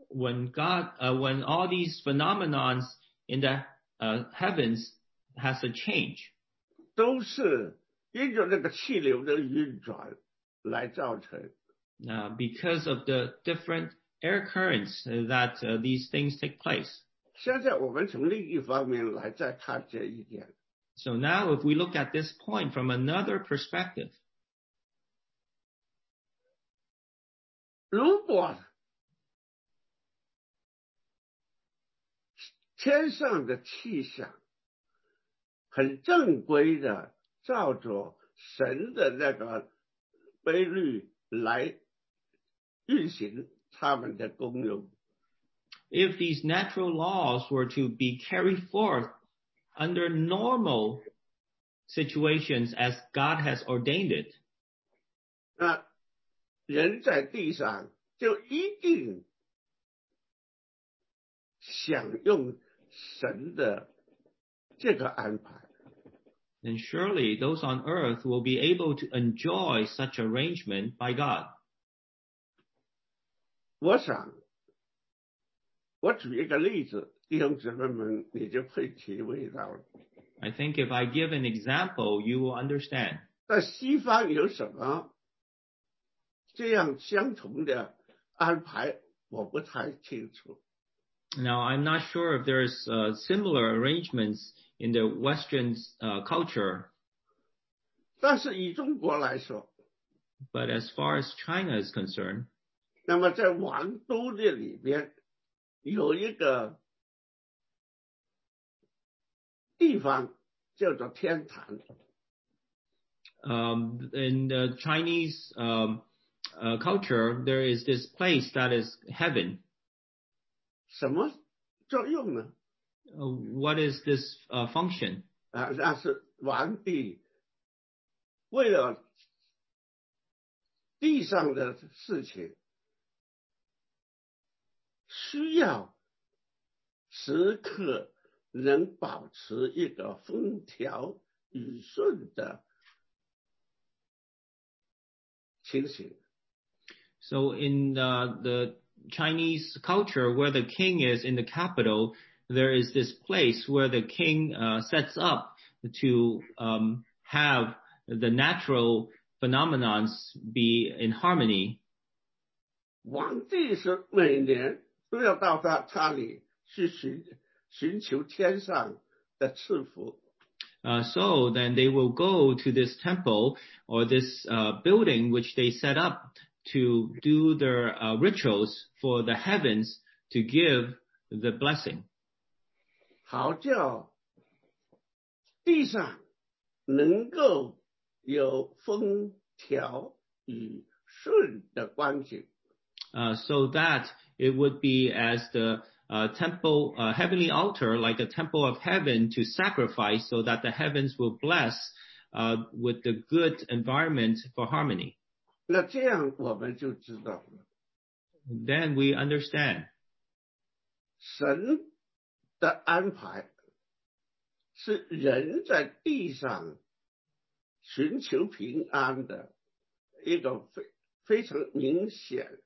when all these phenomenons in the heavens has a change,
都是因着那个气流的运转来造成。
because of the different air currents that these things take place.
现在我们从另一方面来再看这一点。
So now if we look at this point from another perspective,
如果天上的气象很正规的照着神的那个规律来运行他们的功用，
if these natural laws were to be carried forth under normal situations as God has ordained it,
那人在地上就一定享用神的这个安排。
then surely those on earth will be able to enjoy such arrangement by God.
我想我举一个例子，弟兄姊妹们你就会体会到了。
I think if I give an example, you will understand.
在西方有什么这样相同的安排，我不太清楚。
Now, I'm not sure if there's similar arrangements in the Western culture,
但是以中国来说，
but as far as China is concerned,
那么在王都的里边有一个地方叫做天坛。
in the Chinese culture, there is this place that is heaven.
什么作用呢？
What is this function?
那是皇帝为了地上的事情，需要时刻能保持一个风调雨顺的情形。
So in the Chinese culture, where the king is in the capital, there is this place where the king sets up to have the natural phenomenons be in harmony.
皇帝是每年都要到他里去寻求天上的赐福。
So then they will go to this temple or this building which they set up to do their rituals for the heavens to give the blessing.
好叫地上能够有风调雨顺的光景。
So that it would be as the temple, heavenly altar, like a temple of heaven to sacrifice so that the heavens will bless with the good environment for harmony.
那这样我们就知道了，
Then we understand.
神的安排是人在地上寻求平安的一个非常明显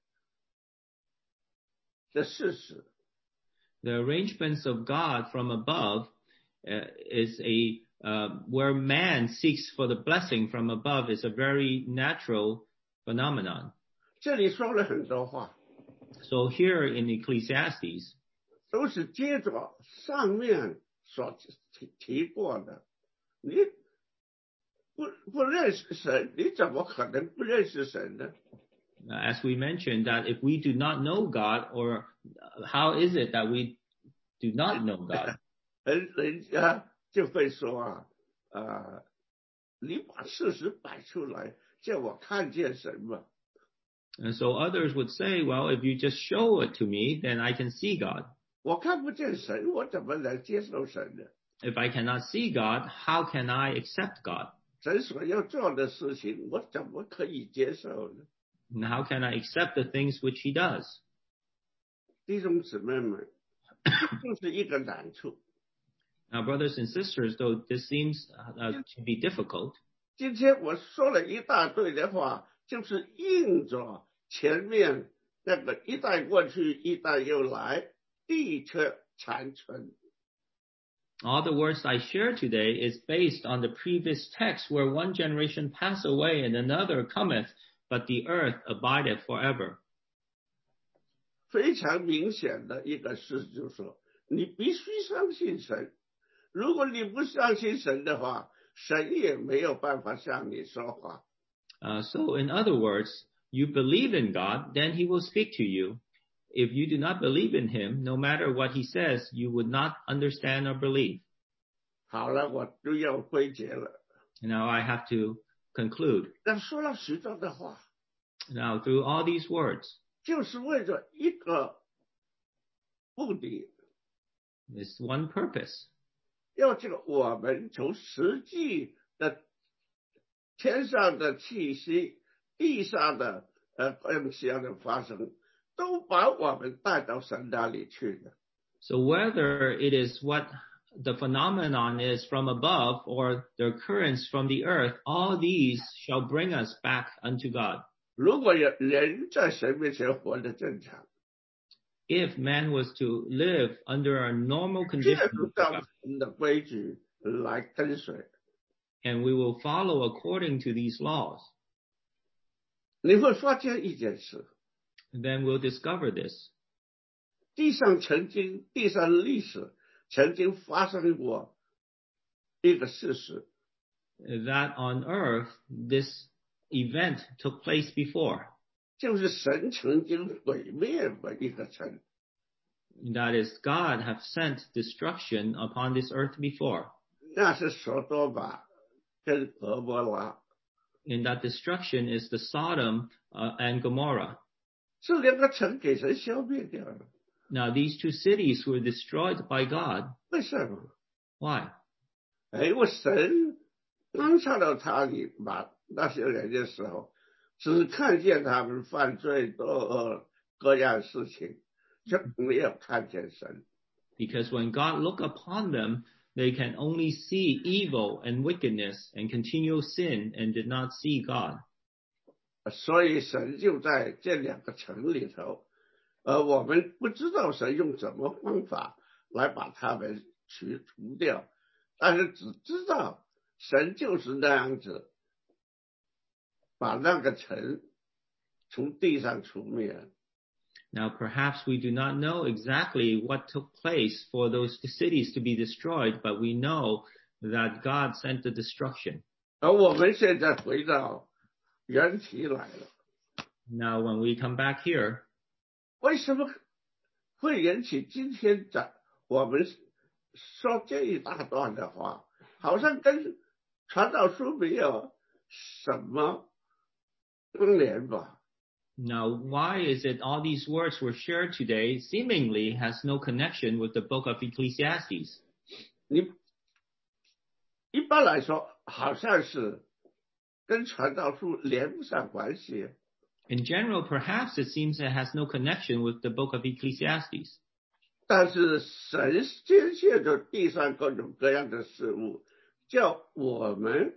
的事实。
The arrangements of God from above is where man seeks for the blessing from above is a very natural phenomenon.
这里说了很多话，
So here in Ecclesiastes,
都是接着上面所提过的。你不认识神，你怎么可能不认识神呢？
as we mentioned, that if we do not know God, or how is it that we do not know God?
人家就会说你把事实摆出来，叫我看见神吧。
And so others would say, well, if you just show it to me, then I can see God.
我看不见神，我怎么能接受神呢？
If I cannot see God, how can I accept God?
神所要做的事情，我怎么可以接受呢？
And how can I accept the things which he does?
弟兄姊妹们，这就是一个难处。
Now, brothers and sisters, though this seems to be difficult,
今天我说了一大堆的话，就是应着前面那个一代过去，一代又来，地却残存。
All the words I share today is based on the previous text where one generation pass away and another cometh, but the earth abideth forever.
非常明显的一个事就是说，你必须相信神。如果你不相信神的话，神也没有办法向你说话。
So in other words, you believe in God, then he will speak to you. If you do not believe in him, no matter what he says, you would not understand or believe.
好了，我就要归结了。
Now I have to conclude.
那说了许多的话，
Now through all these words,
就是为了一个目的，
this one purpose,
要这个我们从实际的天上的气息、地上的东西的发生，都把我们带到神那里去的。
So whether it is what the phenomenon is from above or the occurrence from the earth, all these shall bring us back unto God.
如果人在神面前活得正常，
If man was to live under a normal
这
condition
是照神的规矩来跟随，
and we will follow according to these laws,
你会发现一件事，
then we'll discover this.
地上历史曾经发生过一个事实，
That on earth, this event took place before.
就是神曾经毁灭过一个城，
That is, God have sent destruction upon this earth before.
那是所多玛跟俄摩拉，
And that destruction is the Sodom and Gomorrah.
这两个城给神消灭掉了。
Now, these two cities were destroyed by God.
为什么？
Why?
因为神刚下到他里把那些人的时候，只看见他们犯罪作恶各样事情，就没有看见神。
Because when God look upon them, they can only see evil and wickedness and continual sin and did not see God.
所以神就在这两个城里头，我们不知道神用什么方法来把他们除掉，但是只知道神就是那样子把那个城从地上除灭。
Now, perhaps we do not know exactly what took place for those cities to be destroyed, but we know that God sent the destruction.
而我们现在回到原题来了，
Now, when we come back here,
为什么会引起今天我们说这一大段的话，好像跟传道书没有什么关联吧？
now, why is it all these words were shared today seemingly has no connection with the book of Ecclesiastes?
你一般来说好像是跟传道书连不上关系，
In general, perhaps it seems it has no connection with the book of Ecclesiastes.
但是神先借着地上各种各样的事物，叫我们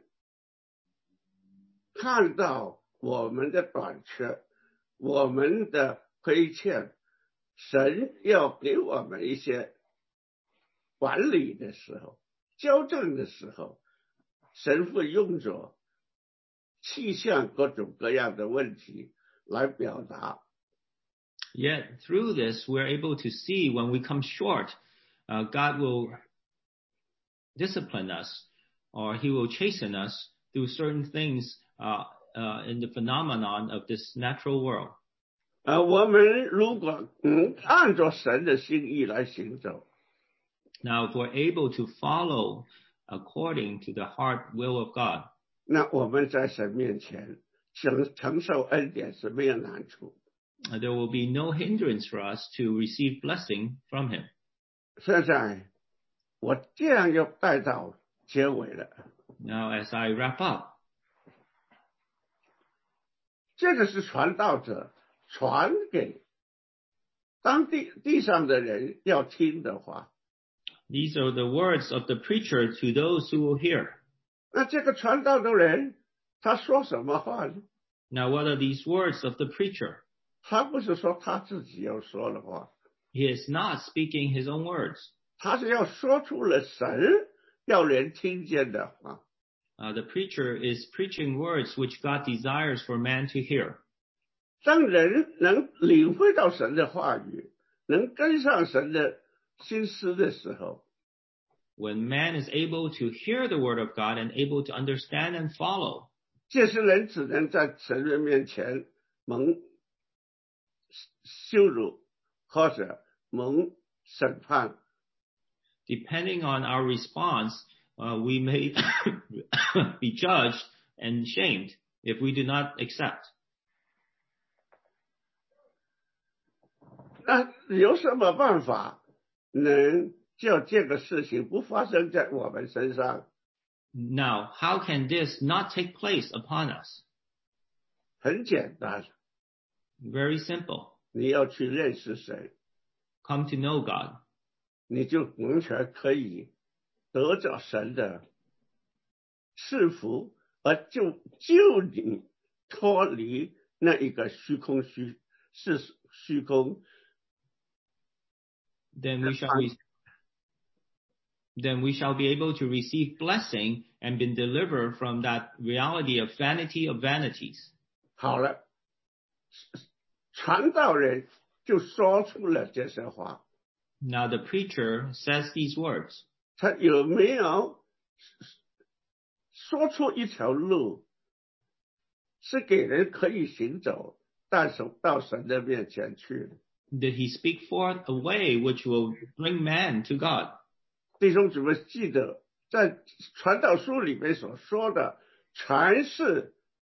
看到我们的短缺，我们的亏欠，神要给我们一些管理的时候，纠正的时候，神会用着气象各种各样的问题来表达。
Yet through this, we're able to see when we come short, God will discipline us or he will chasten us through certain things in the phenomenon of this natural world.
我们如果按照神的心意来行走，
Now, if we're able to follow according to the heart will of God,
那我们在神面前承受恩典是没有难处。
there will be no hindrance for us to receive blessing from him.
现在我这样要带到结尾了。
Now, as I wrap up,
这个是传道者传给当地上的人要听的话。
these are the words of the preacher to those who will hear.
那这个传道的人他说什么话呢？
Now, what are these words of the preacher?
他不是说他自己要说的话，
He is not speaking his own words.
他是要说出了神要人听见的话。
The preacher is preaching words which God desires for man to hear.
当人能领会到神的话语，能跟上神的心思的时候，
When man is able to hear the word of God and able to understand and follow,
这些人只能在神的面前蒙羞辱，或者蒙审判。
depending on our response, we may be judged and shamed if we do not accept.
那有什么办法能叫这个事情不发生在我们身上？
Now, how can this not take place upon us?
很简单，
Very simple.
你要去认识神，
Come to know God.
你就完全可以得着神的赐福，而救你脱离那一个虚空虚空。
Then we shall be able to receive blessing and be delivered from that reality of vanities.
好了，传道人就说出了这些话。
Now the preacher says these words.
他有没有说出一条路，是给人可以行走，但是到神的面前去的？
Did he speak forth a way which will bring man to God?
弟兄姊妹记得，在传道书里面所说的，全是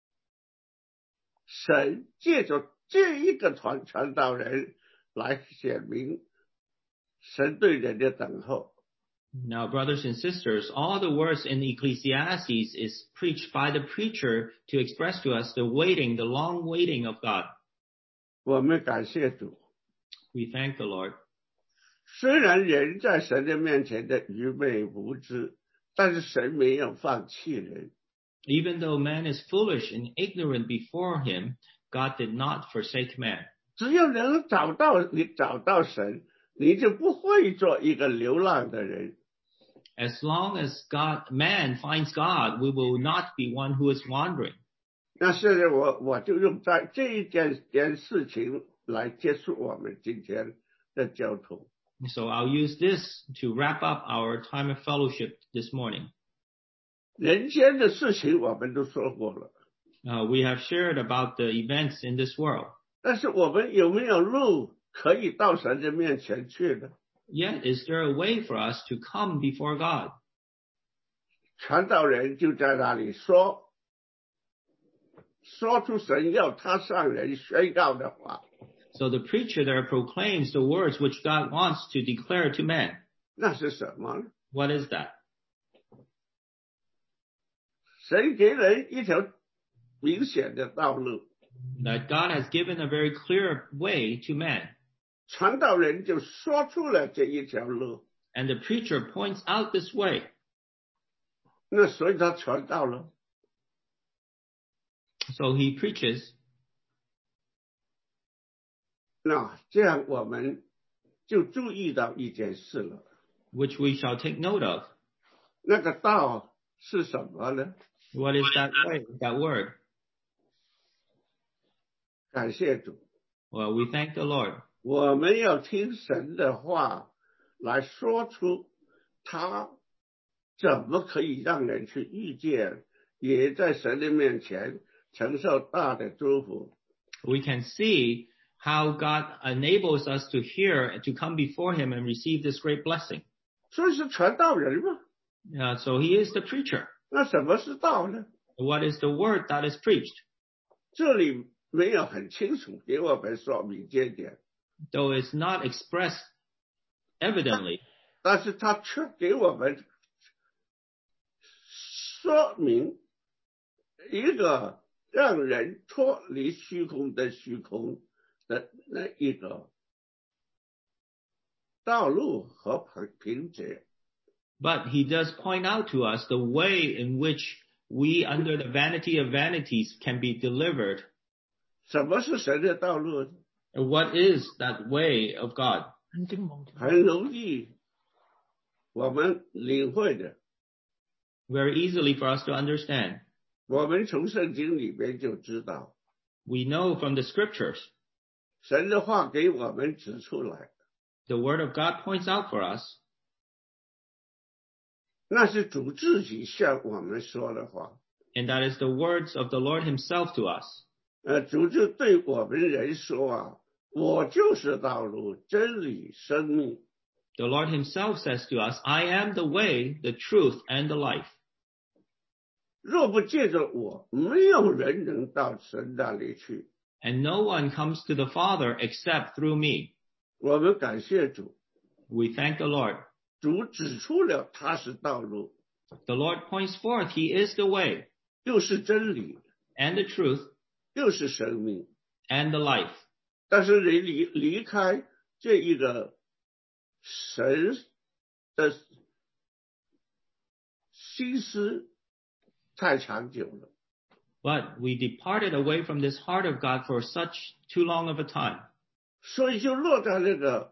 神借着这一个传道人来显明神对人的等候。
Now, brothers and sisters, all the words in Ecclesiastes is preached by the preacher to express to us the long waiting of God.
我们感谢主。
We thank the Lord.
虽然人在神的面前的愚昧无知，但是神没有放弃人。
Even though man is foolish and ignorant before him, God did not forsake man.
只要能找到神，你就不会做一个流浪的人。
As long as man finds God, we will not be one who is wandering.
那现在我就用在这一件事情来结束我们今天的交通。
So I'll use this to wrap up our time of fellowship this morning.
人间的事情我们都说过了，
We have shared about the events in this world.
但是我们有没有路可以到神的面前去呢？
Yet, is there a way for us to come before God?
传道人就在那里说出神要他向人宣告的话。
So the preacher there proclaims the words which God wants to declare to man.
那是什么呢？
What is that?
神给人一条明显的道路，
That God has given a very clear way to man.
传道人就说出了这一条路，
And the preacher points out this way.
那所以他传道了。
So he preaches.
那这样我们就注意到一件事了，
Which we shall take note of.
那个道是什么呢？
What is that way, that word?
感谢主，
Well, we thank the Lord.
我们要听神的话来说出他怎么可以让人去遇见，也在神的面前承受大的祝福。
We can see how God enables us to hear and to come before him and receive this great blessing.
所以是传道人嘛。
So he is the preacher.
那什么是道呢？
What is the word that is preached?
这里没有很清楚给我们说明这点，
Though it's not expressed evidently,
但是他却给我们说明一个让人脱离虚空的那一个道路和凭借。
but he does point out to us the way in which we, under the vanity of vanities, can be delivered.
什么是神的道路呢？
And what is that way of God?
很容易我们领会的，
Very easily for us to understand.
我们从圣经里边就知道，
We know from the scriptures,
神的话给我们指出来，
the word of God points out for us.
那是主自己向我们说的话，
And that is the words of the Lord himself to us.
主就对我们人说啊，我就是道路、真理、生命。
The Lord himself says to us, I am the way, the truth, and the life.
若不借着我，没有人能到神那里去。
And no one comes to the Father except through me.
我们感谢主，
We thank the Lord.
主指出了他是道路，
The Lord points forth, he is the way,
又是真理，
and the truth,
又是生命。
and the life.
但是你离开这一个神的心思太长久了，
But we departed away from this heart of God for such too long of a time.
所以就落在那个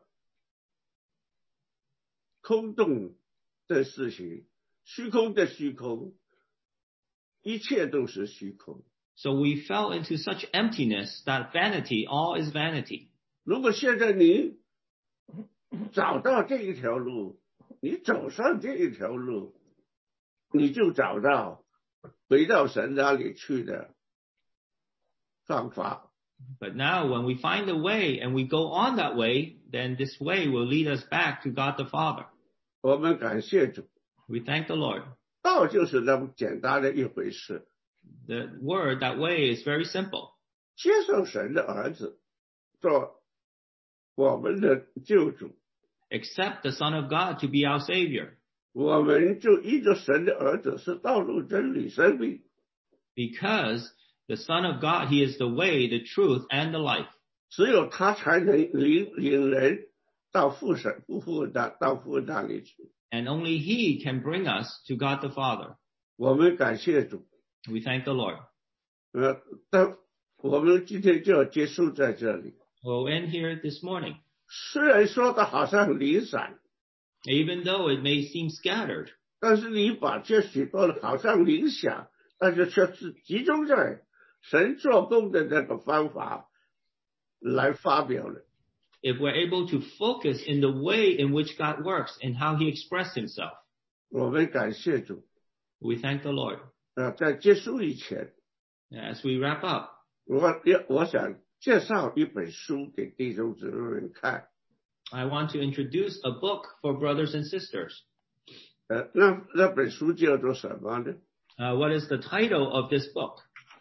空洞的事情，虚空的虚空，一切都是虚空。
So we fell into such emptiness that vanity, all is vanity.
如果现在你找到这一条路，你走上这一条路，你就找到回到神那里去的方法。
But now when we find a way and we go on that way, then this way will lead us back to God the Father.
我们感谢主，
We thank the Lord.
道就是那么简单的一回事。
The word, that way, is very simple.
接受神的儿子做我们的救主，
Accept the Son of God to be our Savior.
我们就依着神的儿子是道路、真理、生命。
Because the Son of God, he is the way, the truth, and the life.
只有他才能领人到父那里去。
And only he can bring us to God the Father.
我们感谢主。
We thank the Lord.
但我们今天就要结束在这里。
We'll end here this morning.
虽然说的好像零散，
Even though it may seem scattered,
但是你把这许多的好像冥想，但是却是集中在神做工的那个方法来发表了。
if we're able to focus in the way in which God works and how he expressed himself,
我们感谢主。
we thank the Lord.
在结束以前，
As we wrap up,
我想介绍一本书给弟兄姊妹们看。
I want to introduce a book for brothers and sisters.
那本书叫做什么呢？
What is the title of this book?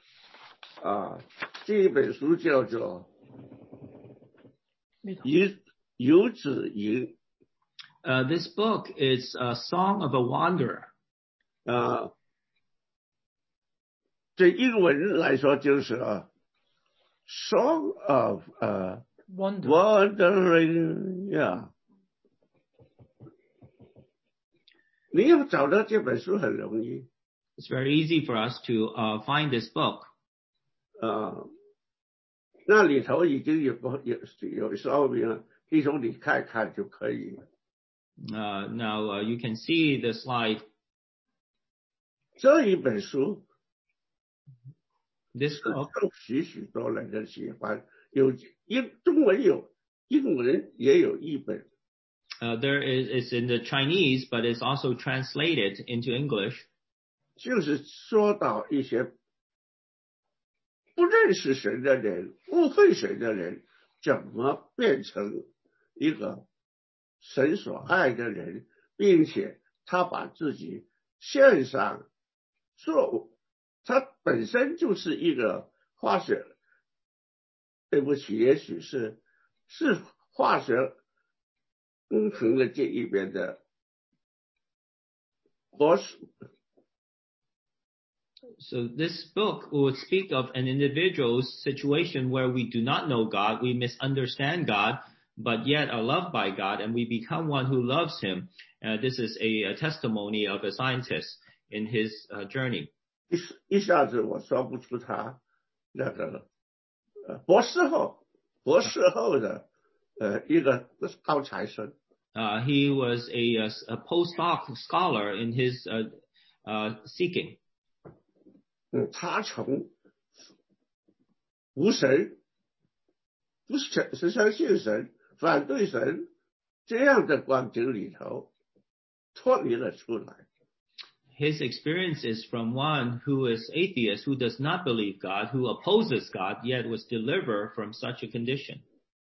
这一本书叫做游子吟。
This book is a song of a wanderer.
这英文来说就是Song of Wandering， yeah。 你要找到这本书很容易。
It's very easy for us to find this book.
那里头已经有说明了，弟兄你看看就可以了。
Now you can see the slide.
这一本书
This book,
许多人都喜欢，中文有，英文也有译本。
it's in the Chinese, but it's also translated into English.
就是说到一些不认识神的人、误会神的人，怎么变成一个神所爱的人，并且他把自己献上他本身就是一个化学，对不起，也许是化学工程的这一边的博士。
So this book would speak of an individual's situation where we do not know God, we misunderstand God, but yet are loved by God, and we become one who loves him. This is a testimony of a scientist in his journey.
一下子我说不出他那个博士后博士后的一个高材生。
He was a postdoc scholar in his seeking.
他从无神、不是相信神、反对神这样的光景里头脱离了出来。
His experience is from one who is atheist, who does not believe God, who opposes God, yet was delivered from such a condition.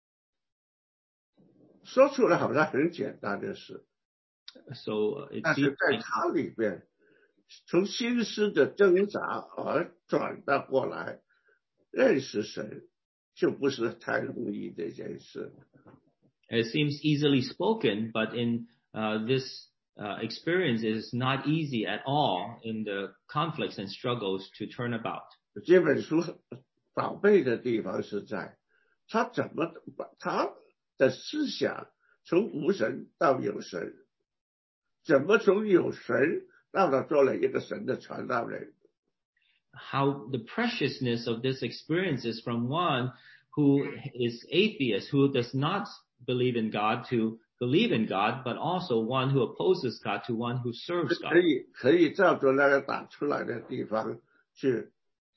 说出来好像很简单的事，
So it
但是
seems
在
like
他里边，从心思的挣扎而转到过来，认识神就不是太容易的一件事。
it seems easily spoken, but in this experience, it is not easy at all in the conflicts and struggles to turn about.
这本书宝贝的地方是在他怎么把他的思想从无神到有神，怎么从有神到了做了一个神的传道人。
How the preciousness of this experience is from one who is atheist, who does not believe in God, to believe in God, but also one who opposes God to one who serves God.
可以照着那个打出来的地方去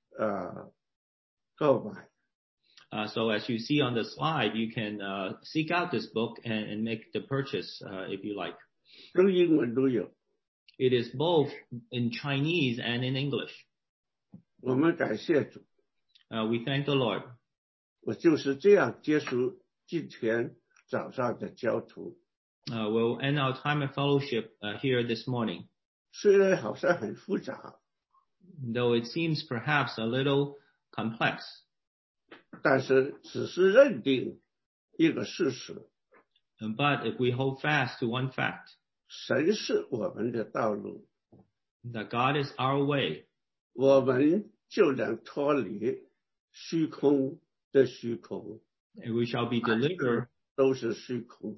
购买。
So as you see on the slide, you can seek out this book and make the purchase if you like.
中英文都有。
It is both in Chinese and in English.
我们感谢主，
We thank the Lord.
我就是这样结束今天早上的交图。
We'll end our time of fellowship here this morning.
虽然好像很复杂，
Though it seems perhaps a little complex,
但是只是认定一个事实，
but if we hold fast to one fact,
神是我们的道路，
that God is our way,
我们就能脱离虚空的虚空，
and we shall be delivered
都是虚空。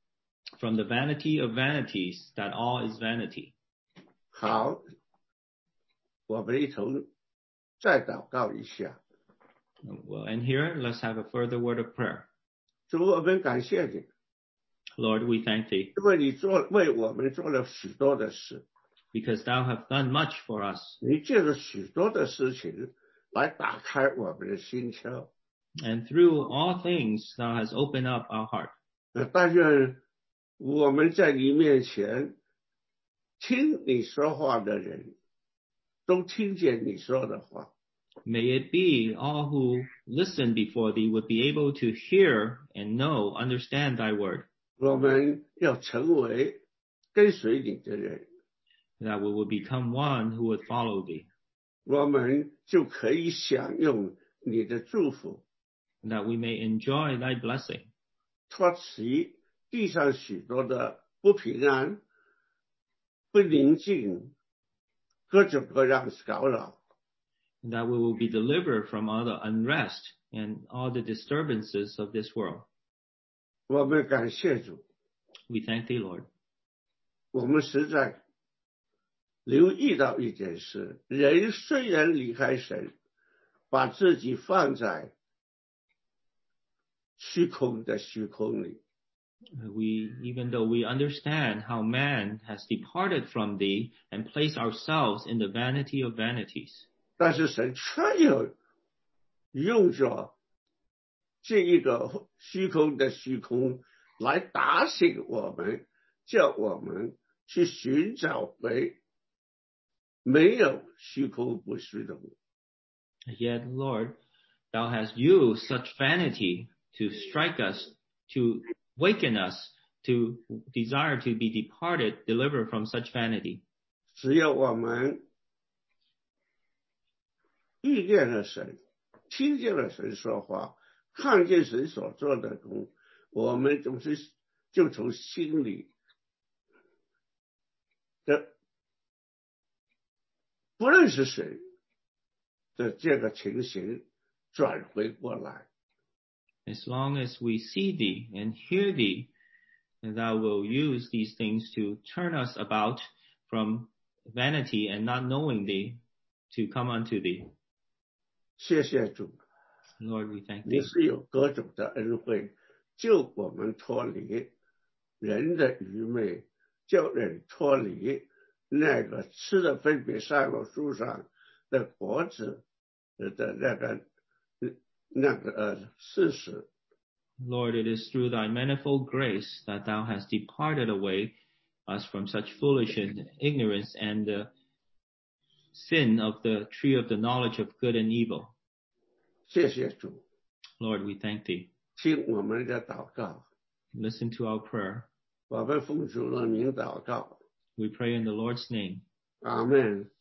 from the vanity of vanities, that all is vanity.
好，我们一同再祷告一下。
Well, and here, let's have a further word of prayer.
主，我们感谢你，
Lord, we thank thee,
因为你为我们做了许多的事，
because thou hast done much for us,
你借着许多的事情来打开我们的心窍。
and through all things thou hast opened up our heart.
但愿我们在你面前听你说话的人，都听见你说的话。
May it be all who listen before thee would be able to hear and know, understand thy word,
我们要成为跟随你的人，
that we will become one who would follow thee,
我们就可以享用你的祝福，
that we may enjoy thy blessing,
脱离地上许多的不平安、不宁静、各种各样骚扰。
that we will be delivered from all the unrest and all the disturbances of this world.
我们感谢主，
We thank thee, Lord.
我们实在留意到一件事：人虽然离开神，把自己放在虚空的虚空里，
Even though we understand how man has departed from thee and placed ourselves in the vanity of vanities,
但是神却有用着这一个虚空的虚空来打醒我们，叫我们去寻找回没有虚空不虚的。
yet, Lord, thou hast used such vanity to strike us, to waken us, to desire to be departed, delivered from such vanity.
只有我们遇见了神，听见了神说话，看见神所做的工，我们就从心里的不认识神的这个情形转回过来。
As long as we see thee and hear thee, and thou will use these things to turn us about from vanity and not knowing thee to come unto thee.
谢谢主，
Lord, we thank
你
thee.
是有各种的恩惠，救我们脱离人的愚昧，叫人脱离那个吃的分别善恶树上的果子的那个事实。
Lord, it is through thy manifold grace that thou hast departed away us from such foolish and ignorance and the sin of the tree of the knowledge of good and evil.
谢谢主，
Lord, we thank thee.
听我们的祷告，
Listen to our prayer.
我们奉主的名祷告，
We pray in the Lord's name.
阿门。